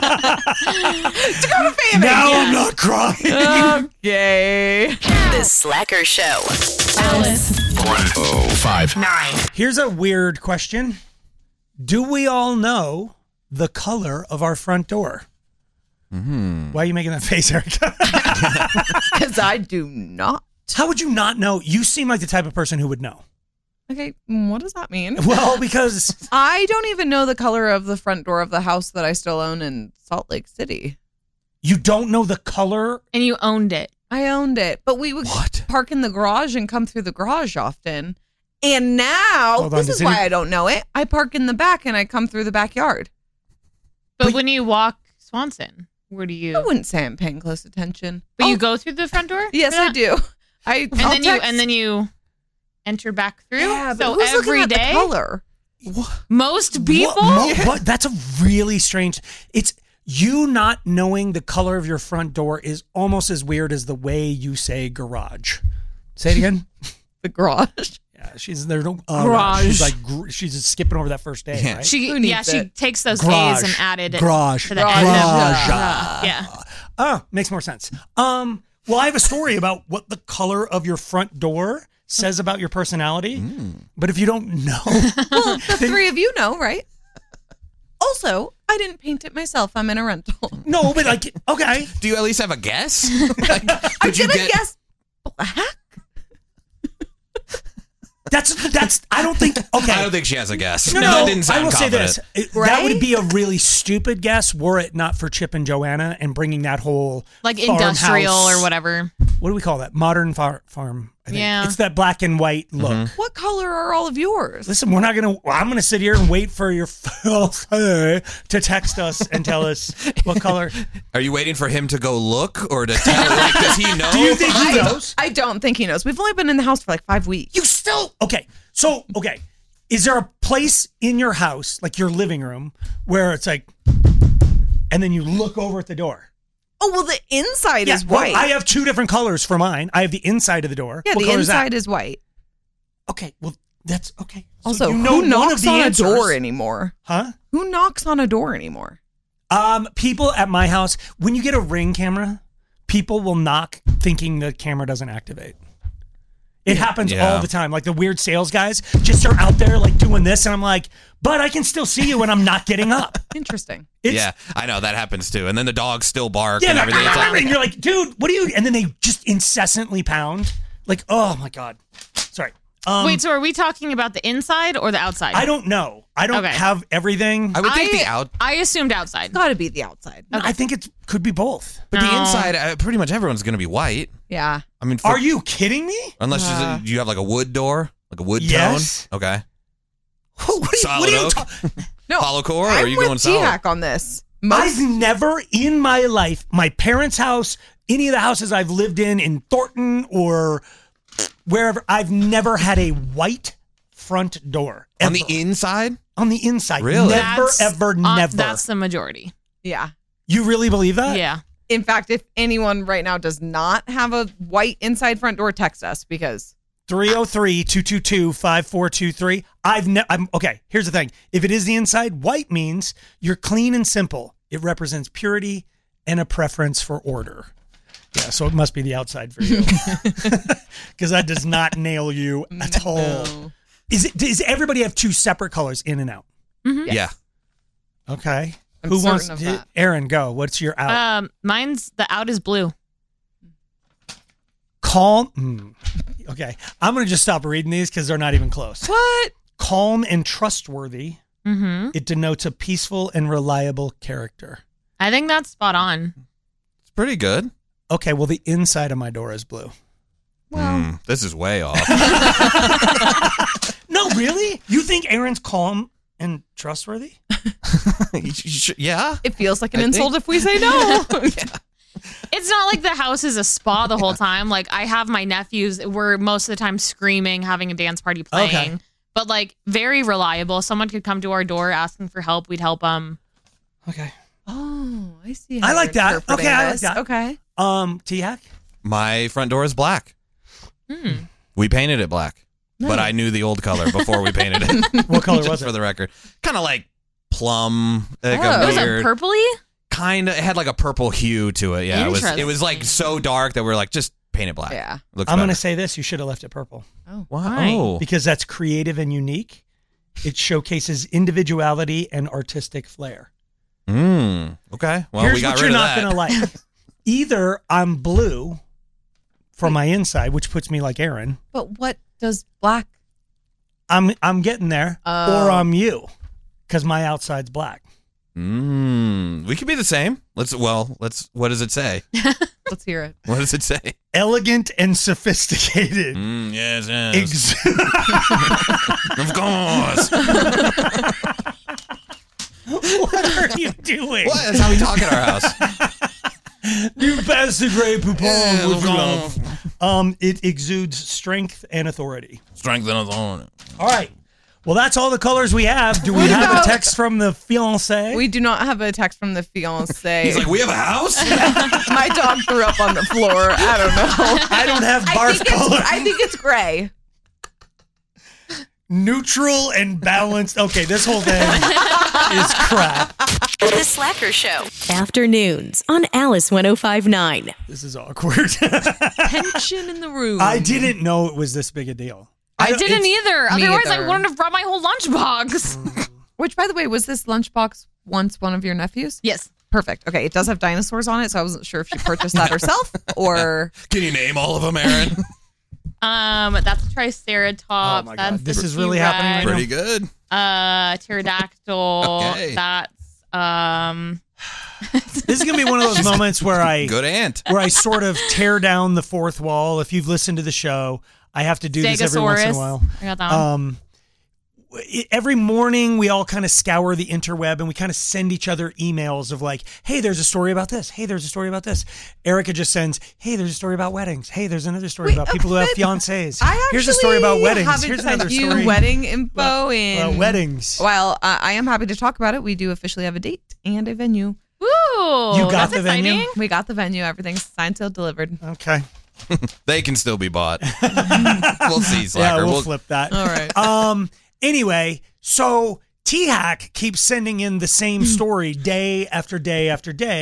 Dakota Fanning. now yeah. I'm not crying. Okay. The Slacker Show. Alice one oh five nine. Here's a weird question. Do we all know the color of our front door? Mm-hmm. Why are you making that face, Erica? Because I do not. How would you not know? You seem like the type of person who would know. Okay, what does that mean? Well, because I don't even know the color of the front door of the house that I still own in Salt Lake City. you don't know the color. And you owned it. I owned it, but we would What? park in the garage and come through the garage often. And now, Hold on, this does is why any- I don't know it. I park in the back and I come through the backyard. But, when you walk Swanson, where do you? I wouldn't say I'm paying close attention. But Oh, you go through the front door? yes, for I that? do. I And I'll then you text- and then you enter back through. Yeah, but so who's looking every at the day, color? most people. What, mo- what? That's a really strange. It's you not knowing the color of your front door is almost as weird as the way you say garage. Say it again. The garage. Yeah, she's there. No uh, Garage. She's like gr- she's just skipping over that first day. Yeah. Right? She Who needs yeah she it? takes those Garage. A's and added it Garage. to the Garage. end of Garage. the- yeah. Oh, makes more sense. Um, well, I have a story about what the color of your front door says about your personality. But if you don't know, Well, the three of you know, right? Also, I didn't paint it myself. I'm in a rental. no, but like, okay, Do you at least have a guess? Like, I'm did you gonna get? guess black. that's that's. I don't think. Okay, I don't think she has a guess. No, that no, didn't sound I will confident. say this. It- That Right? would be a really stupid guess were it not for Chip and Joanna and bringing that whole like industrial farmhouse- or whatever. What do we call that? Modern far- farm. I think. Yeah. It's that black and white look. Mm-hmm. What color are all of yours? Listen, we're not going to, I'm going to sit here and wait for your to text us and tell us what color. Are you waiting for him to go look or to tell? Like, does he know? Do you think he I, knows? I don't think he knows. We've only been in the house for like five weeks. You still, okay. So, okay. Is there a place in your house, like your living room, where it's like, and then you look over at the door? Oh, well, the inside Yeah, is well, white. I have two different colors for mine. I have the inside of the door. yeah, What the color is that? inside is white. Okay, well, that's okay. So Also, you know who one of knocks the on answers. a door anymore? Huh? Who knocks on a door anymore? Um, people at my house, when you get a Ring camera, people will knock thinking the camera doesn't activate. It happens Yeah. all the time. Like the weird sales guys just are out there like doing this, and I'm like, but I can still see you when I'm not getting up. Interesting. It's, yeah, I know that happens too. And then the dogs still bark Yeah, and like, everything. It's like, and you're like, dude, what are you? And then they just incessantly pound. Like, oh my god. Sorry. Um, Wait, so are we talking about the inside or the outside? I don't know. I don't Okay. have everything. I would think the out. I assumed outside. Got to be the outside. I think it could be both. But the No. inside, uh, pretty much everyone's going to be white. Yeah. I mean, for, Are you kidding me? unless Uh, you you have like a wood door, like a wood Yes. tone. Okay. What are you, Solid what are you oak? ta- No. Hollow core, or I'm are you with going solid? T-Hack on this. I've never in my life, my parents' house, any of the houses I've lived in, in Thornton or wherever, I've never had a white front door. On the ever. inside? On the inside. Really? Never, That's- ever, uh, never. That's the majority. Yeah. You really believe that? Yeah. In fact, if anyone right now does not have a white inside front door, text us because three oh three, two two two, five four two three. I've ne- I'm okay, here's the thing. If it is the inside, white means you're clean and simple. It represents purity and a preference for order. Yeah, so it must be the outside for you. Because that does not nail you at all. Is it does everybody have two separate colors in and out? Mm-hmm. Yeah. Okay. I'm Who certain wants of to that. Aaron, go. What's your out? Um, mine's the out is blue. Calm. mm, Okay. I'm going to just stop reading these because they're not even close. What? Calm and trustworthy. Mm-hmm. It denotes a peaceful and reliable character. I think that's spot on. It's pretty good. Okay, well, the inside of my door is blue. Well, Mm, this is way off. No, really? You think Aaron's calm and trustworthy? You should- yeah. it feels like an I insult think- if we say no. It's not like the house is a spa the whole time. Like I have my nephews, we're most of the time screaming, having a dance party playing. Okay. But like very reliable. Someone could come to our door asking for help. We'd help them. Okay. Oh, I see. I how like you're that. interpreting Okay, I like this. that. Okay. Um, T-Hack? My front door is black. Hmm. We painted it black. But I knew the old color before we painted it. What color Just was for it? the record. Kind of like plum. Like Oh. a It was a weird. purpley? Kind of. It had like a purple hue to it. Yeah. It was, Interesting. it was like so dark that we are like, just paint it black. Yeah. Looks I'm going to better. say this. You should have left it purple. Oh. Why? Oh. Because that's creative and unique. It showcases individuality and artistic flair. Mm, okay. Well, Here's we got what rid you're of not that. going to like. Either I'm blue for my inside, which puts me like Aaron. But what does black? I'm I'm getting there. Oh. Or I'm you, because my outside's black. Mm, we could be the same. Let's. Well, let's. What does it say? Let's hear it. What does it say? Elegant and sophisticated. Mm, yes, yes. Ex- Of course. What are you doing? What? That's how we talk at our house. You bastard Grey Poupon. Yeah, with of love. Um, it exudes strength and authority. Strength and authority. All right. Well, that's all the colors we have. Do we What have about- a text from the fiancé? We do not have a text from the fiance. He's like, we have a house? My dog threw up on the floor. I don't know. I don't have I barf think, it's, color. I think it's gray. Neutral and balanced. Okay, this whole thing is crap. The Slacker Show. Afternoons on Alice one oh five point nine. This is awkward. Tension in the room. I didn't know it was this big a deal. I, don't- didn't it's- either. Me Otherwise, I either. wouldn't have brought my whole lunchbox. Which, by the way, was this lunchbox once one of your nephews? Yes. Perfect. Okay, it does have dinosaurs on it, so I wasn't sure if she purchased that herself or. Can you name all of them, Aaron? Um, that's a triceratops. Oh my God, That's this the is really happening right Pretty good. Uh, pterodactyl. Okay. That's um. This is gonna be one of those moments where I Good aunt. where I sort of tear down the fourth wall. If you've listened to the show, I have to do this every once in a Stegosaurus. while. I got that one. Um, it- every morning we all kind of scour the interweb and we kind of send each other emails of like, hey, there's a story about this. Hey, there's a story about this. Erica just sends, hey, there's a story about weddings. Hey, there's another story Wait, about people who have but fiancés. I actually Here's a story about weddings. haven't Here's sent another you story wedding info about, in about weddings. Well, uh, I am happy to talk about it. We do officially have a date and a venue. Woo! You got that's the venue? exciting. We got the venue. Everything's signed, sealed, delivered. Okay. They can still be bought. We'll see, Yeah, Slacker. we'll, We'll- flip that. All right. Um. Anyway, so T-Hack keeps sending in the same story day after day after day,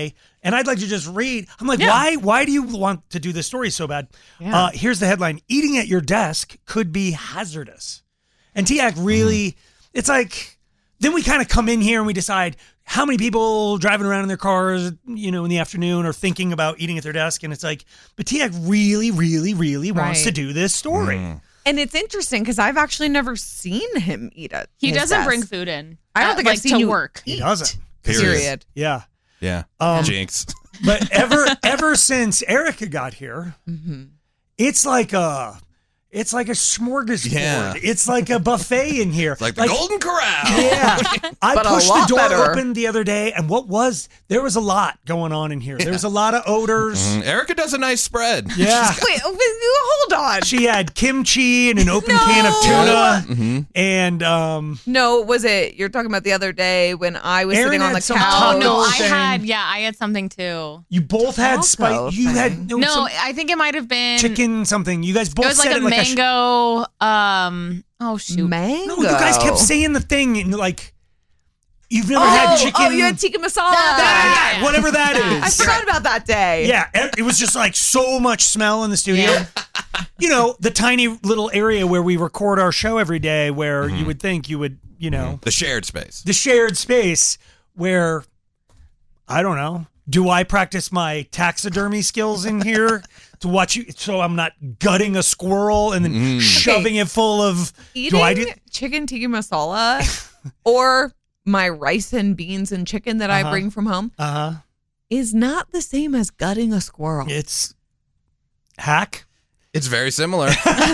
And I'd like to just read. I'm like, Yeah. why Why do you want to do this story so bad? Yeah. Uh, here's the headline. Eating at your desk could be hazardous. And T A C really, mm. it's like, then we kind of come in here and we decide how many people driving around in their cars, you know, in the afternoon are thinking about eating at their desk. And it's like, but T A C really, really, really wants Right. to do this story. Mm. And it's interesting because I've actually never seen him eat at He his doesn't desk. bring food in. I don't uh, think like I've seen to you work. He doesn't. Period. Period. Yeah. Yeah. Um, Jinx. But ever ever since Erica got here, Mm-hmm. it's like a it's like a smorgasbord. Yeah. It's like a buffet in here. It's like the Golden Corral. Yeah. I But a pushed the lot door better. open the other day, and what was there was a lot going on in here. There was a lot of odors. Mm, Erica does a nice spread. Yeah. Wait, hold on. She had kimchi and an open No. can of tuna. Mm-hmm. And um No, was it? You're talking about the other day when I was Aaron sitting on had the some couch. Oh, no, I thing. had, yeah, I had something too. you both had Taco spice. You thing. had no, No, some I think it might have been chicken something. You guys both It was like said a it like a sh- mango. um, oh shoot, Mango. No, you guys kept saying the thing and like you've never oh, had chicken. Oh, you had tikka masala. that, whatever that I is. forgot about that day. Yeah, it was just like so much smell in the studio. You know, the tiny little area where we record our show every day where Mm-hmm. you would think you would, you know, The shared space. the shared space where, I don't know, do I practice my taxidermy skills in here to watch you so I'm not gutting a squirrel and then Mm. shoving it full of, Eating do I do? chicken tikka masala or my rice and beans and chicken that I Uh-huh. bring from home Uh-huh. is not the same as gutting a squirrel. It's hack. It's very similar.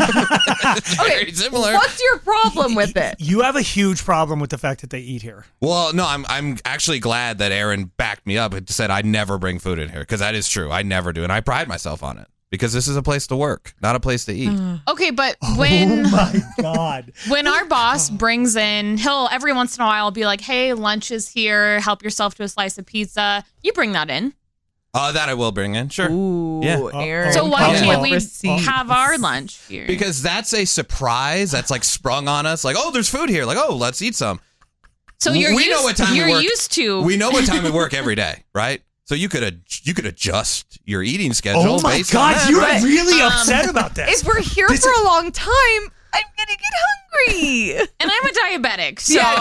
very similar. What's your problem with it? You have a huge problem with the fact that they eat here. Well, no, I'm I'm actually glad that Aaron backed me up and said I never bring food in here because that is true. I never do, and I pride myself on it because this is a place to work, not a place to eat. Okay, but when Oh my God. when our boss brings in, he'll every once in a while be like, "Hey, lunch is here. Help yourself to a slice of pizza." You bring that in. Uh, that I will bring in, sure. Ooh, Yeah. Aaron. So why Yeah. can't we Receipts. have our lunch here? Because that's a surprise that's like sprung on us. Like, oh, there's food here. Like, oh, let's eat some. So you're we used, know what time you're we work. used to. We know what time we work every day, right? So you could ad- you could adjust your eating schedule. Oh my based on God, that, you're right? really Um, upset about this. If we're here This for is- a long time, I'm gonna get hungry. and I'm a diabetic, so Yeah,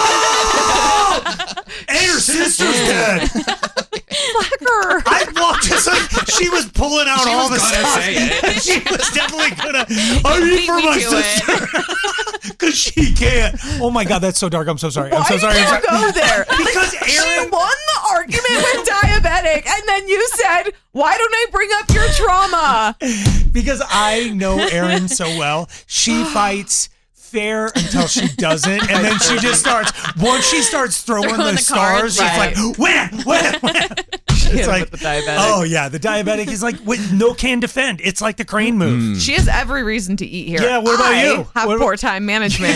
And her sister's dead. Slacker. I walked just like she was pulling out She all was the gonna stuff. say it. She was definitely gonna. I need beat for me my to it. sister because she can't. Oh my God, that's so dark. I'm so sorry. I'm Why so sorry. did I'm you sorry. go there? Because She Aaron. won the argument with diabetic, and then you said, "Why don't I bring up your trauma?" Because I know Erin so well. She fights fair until she doesn't, and then she just starts. Once she starts throwing, Throwing the, the stars, cards, she's right. like, "Win, win, win." It's like with the diabetic. Oh yeah, the diabetic is like with no can defend. It's like the crane move. She has every reason to eat here. Yeah, what about I you? Have What- poor time management.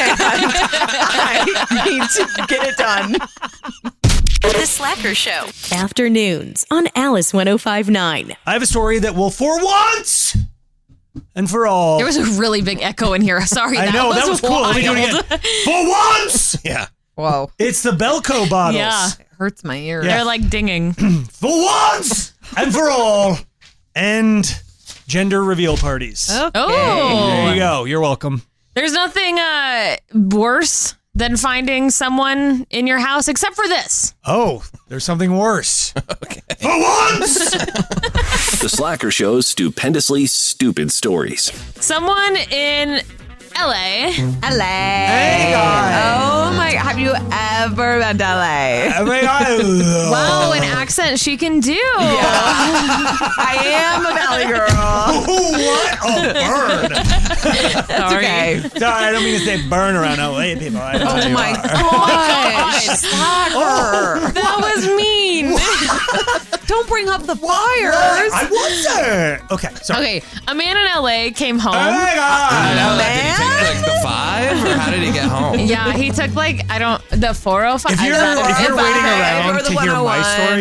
I need to get it done. The Slacker Show. Afternoons on Alice one oh five point nine. I have a story that will, for once and for all. there was a really big echo in here. Sorry, I that know was that was cool. Let me do it wild. again. For once, Yeah. Whoa. it's the Belco bottles. Yeah. It hurts my ears. Yeah. They're like dinging. For once and for all, end gender reveal parties. Okay. Oh. There you go. You're welcome. There's nothing uh, worse than finding someone in your house, except for this. Oh, there's something worse. Okay. For once. The Slacker Show's stupendously stupid stories. Someone in L A. L A. Hey guys. Oh my! Have you ever been to L A? Oh my God. Wow, an accent she can do. I am a Valley girl. What a burn. That's okay. Sorry, I don't mean to say burn around L A people. I know Oh you my are. gosh! Oh. That was mean. Don't bring up the fires. I wasn't. Okay, sorry. Okay, a man in L A came home. Oh my God. No, did he take like the five, or how did he get home? Yeah, he took like I don't the four oh five. If you're, I don't know. if you're Five waiting or around the to hear my one oh one. story,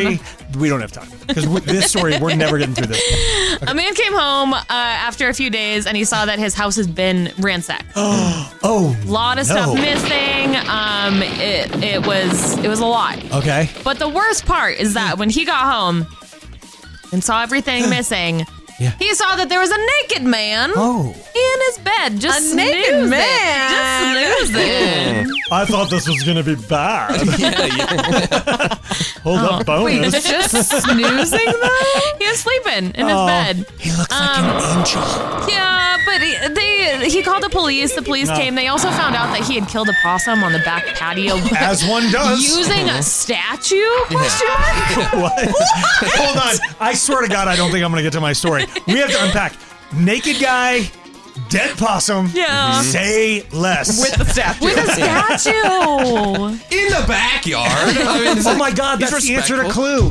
we don't have time because this story we're never getting through this. A man came home uh, after a few days and he saw that his house has been ransacked. Oh, a lot of no. stuff missing. Um, it it was it was a lot. Okay. But the worst part is that when he got home and saw everything missing, yeah. he saw that there was a naked man oh. in his bed, just a naked snoozing. man, just snoozing. I thought this was gonna be bad. yeah, yeah. Hold up, bonus. Wait, just snoozing though? He was sleeping in Oh, his bed. He looks like Um, an angel. Yeah, but he, they he called the police. The police No. came. They also found out that he had killed a possum on the back patio, As one does. using a statue. Question mark? What? Hold on. I swear to God, I don't think I'm gonna get to my story. We have to unpack. Naked guy, dead possum. Yeah. Say less. With the statue. With a statue. In the backyard. I mean, Oh my God, he's that's the answer to respectful. Clue.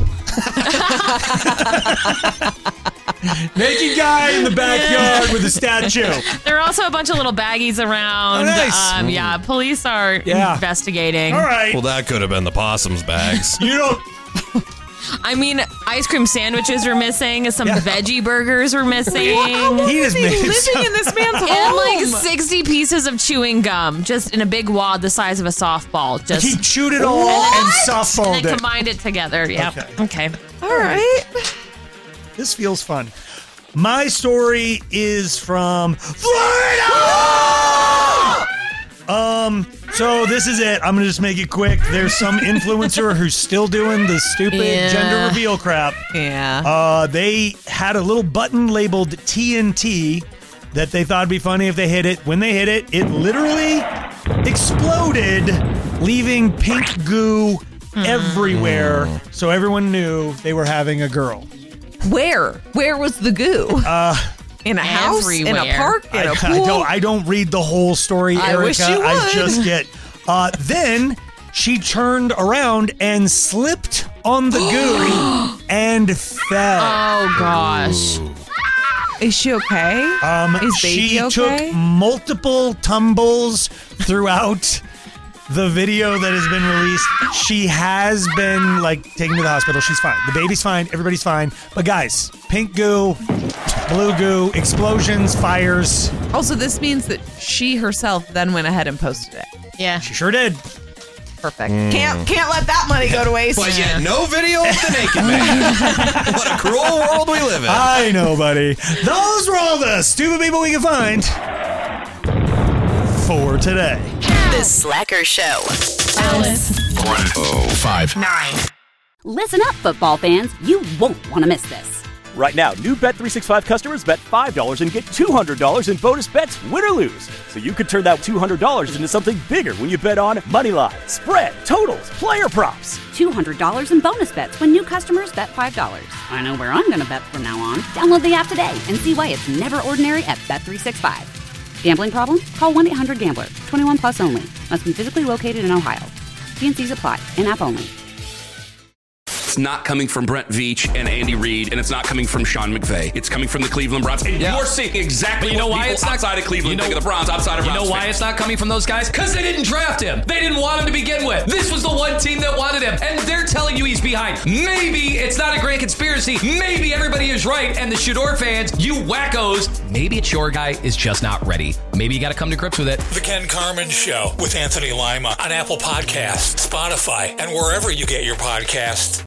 Naked guy in the backyard with a statue. There are also a bunch of little baggies around. Oh, nice. Um, yeah, police are Yeah. investigating. All right. Well, that could have been the possum's bags. You don't. I mean, ice cream sandwiches were missing. Some Yeah. veggie burgers were missing. He is He made living some- in this man's And home. like sixty pieces of chewing gum, just in a big wad the size of a softball. Just He chewed it all What? and and softballed then it. combined it together. Yeah. Okay. Okay. All right. This feels fun. My story is from Florida. Um, so this is it. I'm gonna just make it quick. There's some influencer who's still doing the stupid Yeah. gender reveal crap. Yeah. Uh, they had a little button labeled T N T that they thought would be funny if they hit it. When they hit it, it literally exploded, leaving pink goo everywhere. So everyone knew they were having a girl. Where? Where was the goo? Uh, in a house? In a Everywhere. park? In I, a pool? I don't. I don't read the whole story, I Erica. wish you I would. just get. Uh, then she turned around and slipped on the goo and fell. Oh gosh. Is she okay? Um, Is baby she okay? took multiple tumbles throughout the video that has been released. She has been like taken to the hospital. She's fine. The baby's fine. Everybody's fine. But guys, pink goo, blue goo, explosions, fires. Also, this means that she herself then went ahead and posted it. Yeah. She sure did. Perfect. Can't can't let that money go to waste. But yet, no video of the naked man. What a cruel world we live in. I know, buddy. Those were all the stupid people we could find for today. The Slacker Show. Alice. one oh five Nine. Listen up, football fans. You won't want to miss this. Right now, new Bet three sixty-five customers bet five dollars and get two hundred dollars in bonus bets, win or lose. So you could turn that two hundred dollars into something bigger when you bet on money line, spread, totals, player props. two hundred dollars in bonus bets when new customers bet five dollars. I know where I'm going to bet from now on. Download the app today and see why it's never ordinary at Bet three sixty-five. Gambling problem? Call one eight hundred gambler. twenty-one plus only. Must be physically located in Ohio. T and Cs apply. In-app only. It's not coming from Brent Veach and Andy Reid, and it's not coming from Sean McVay. It's coming from the Cleveland Browns. And Yeah. you're seeing exactly But you know what why people it's not outside of Cleveland you know, think of the Browns, outside of You Browns know why fans. it's not coming from those guys? Because they didn't draft him. They didn't want him to begin with. This was the one team that wanted him, and they're telling you he's behind. Maybe it's not a grand conspiracy. Maybe everybody is right, and the Shador fans, you wackos, maybe it's your guy is just not ready. Maybe you got to come to grips with it. The Ken Carmen Show with Anthony Lima on Apple Podcasts, Spotify, and wherever you get your podcasts.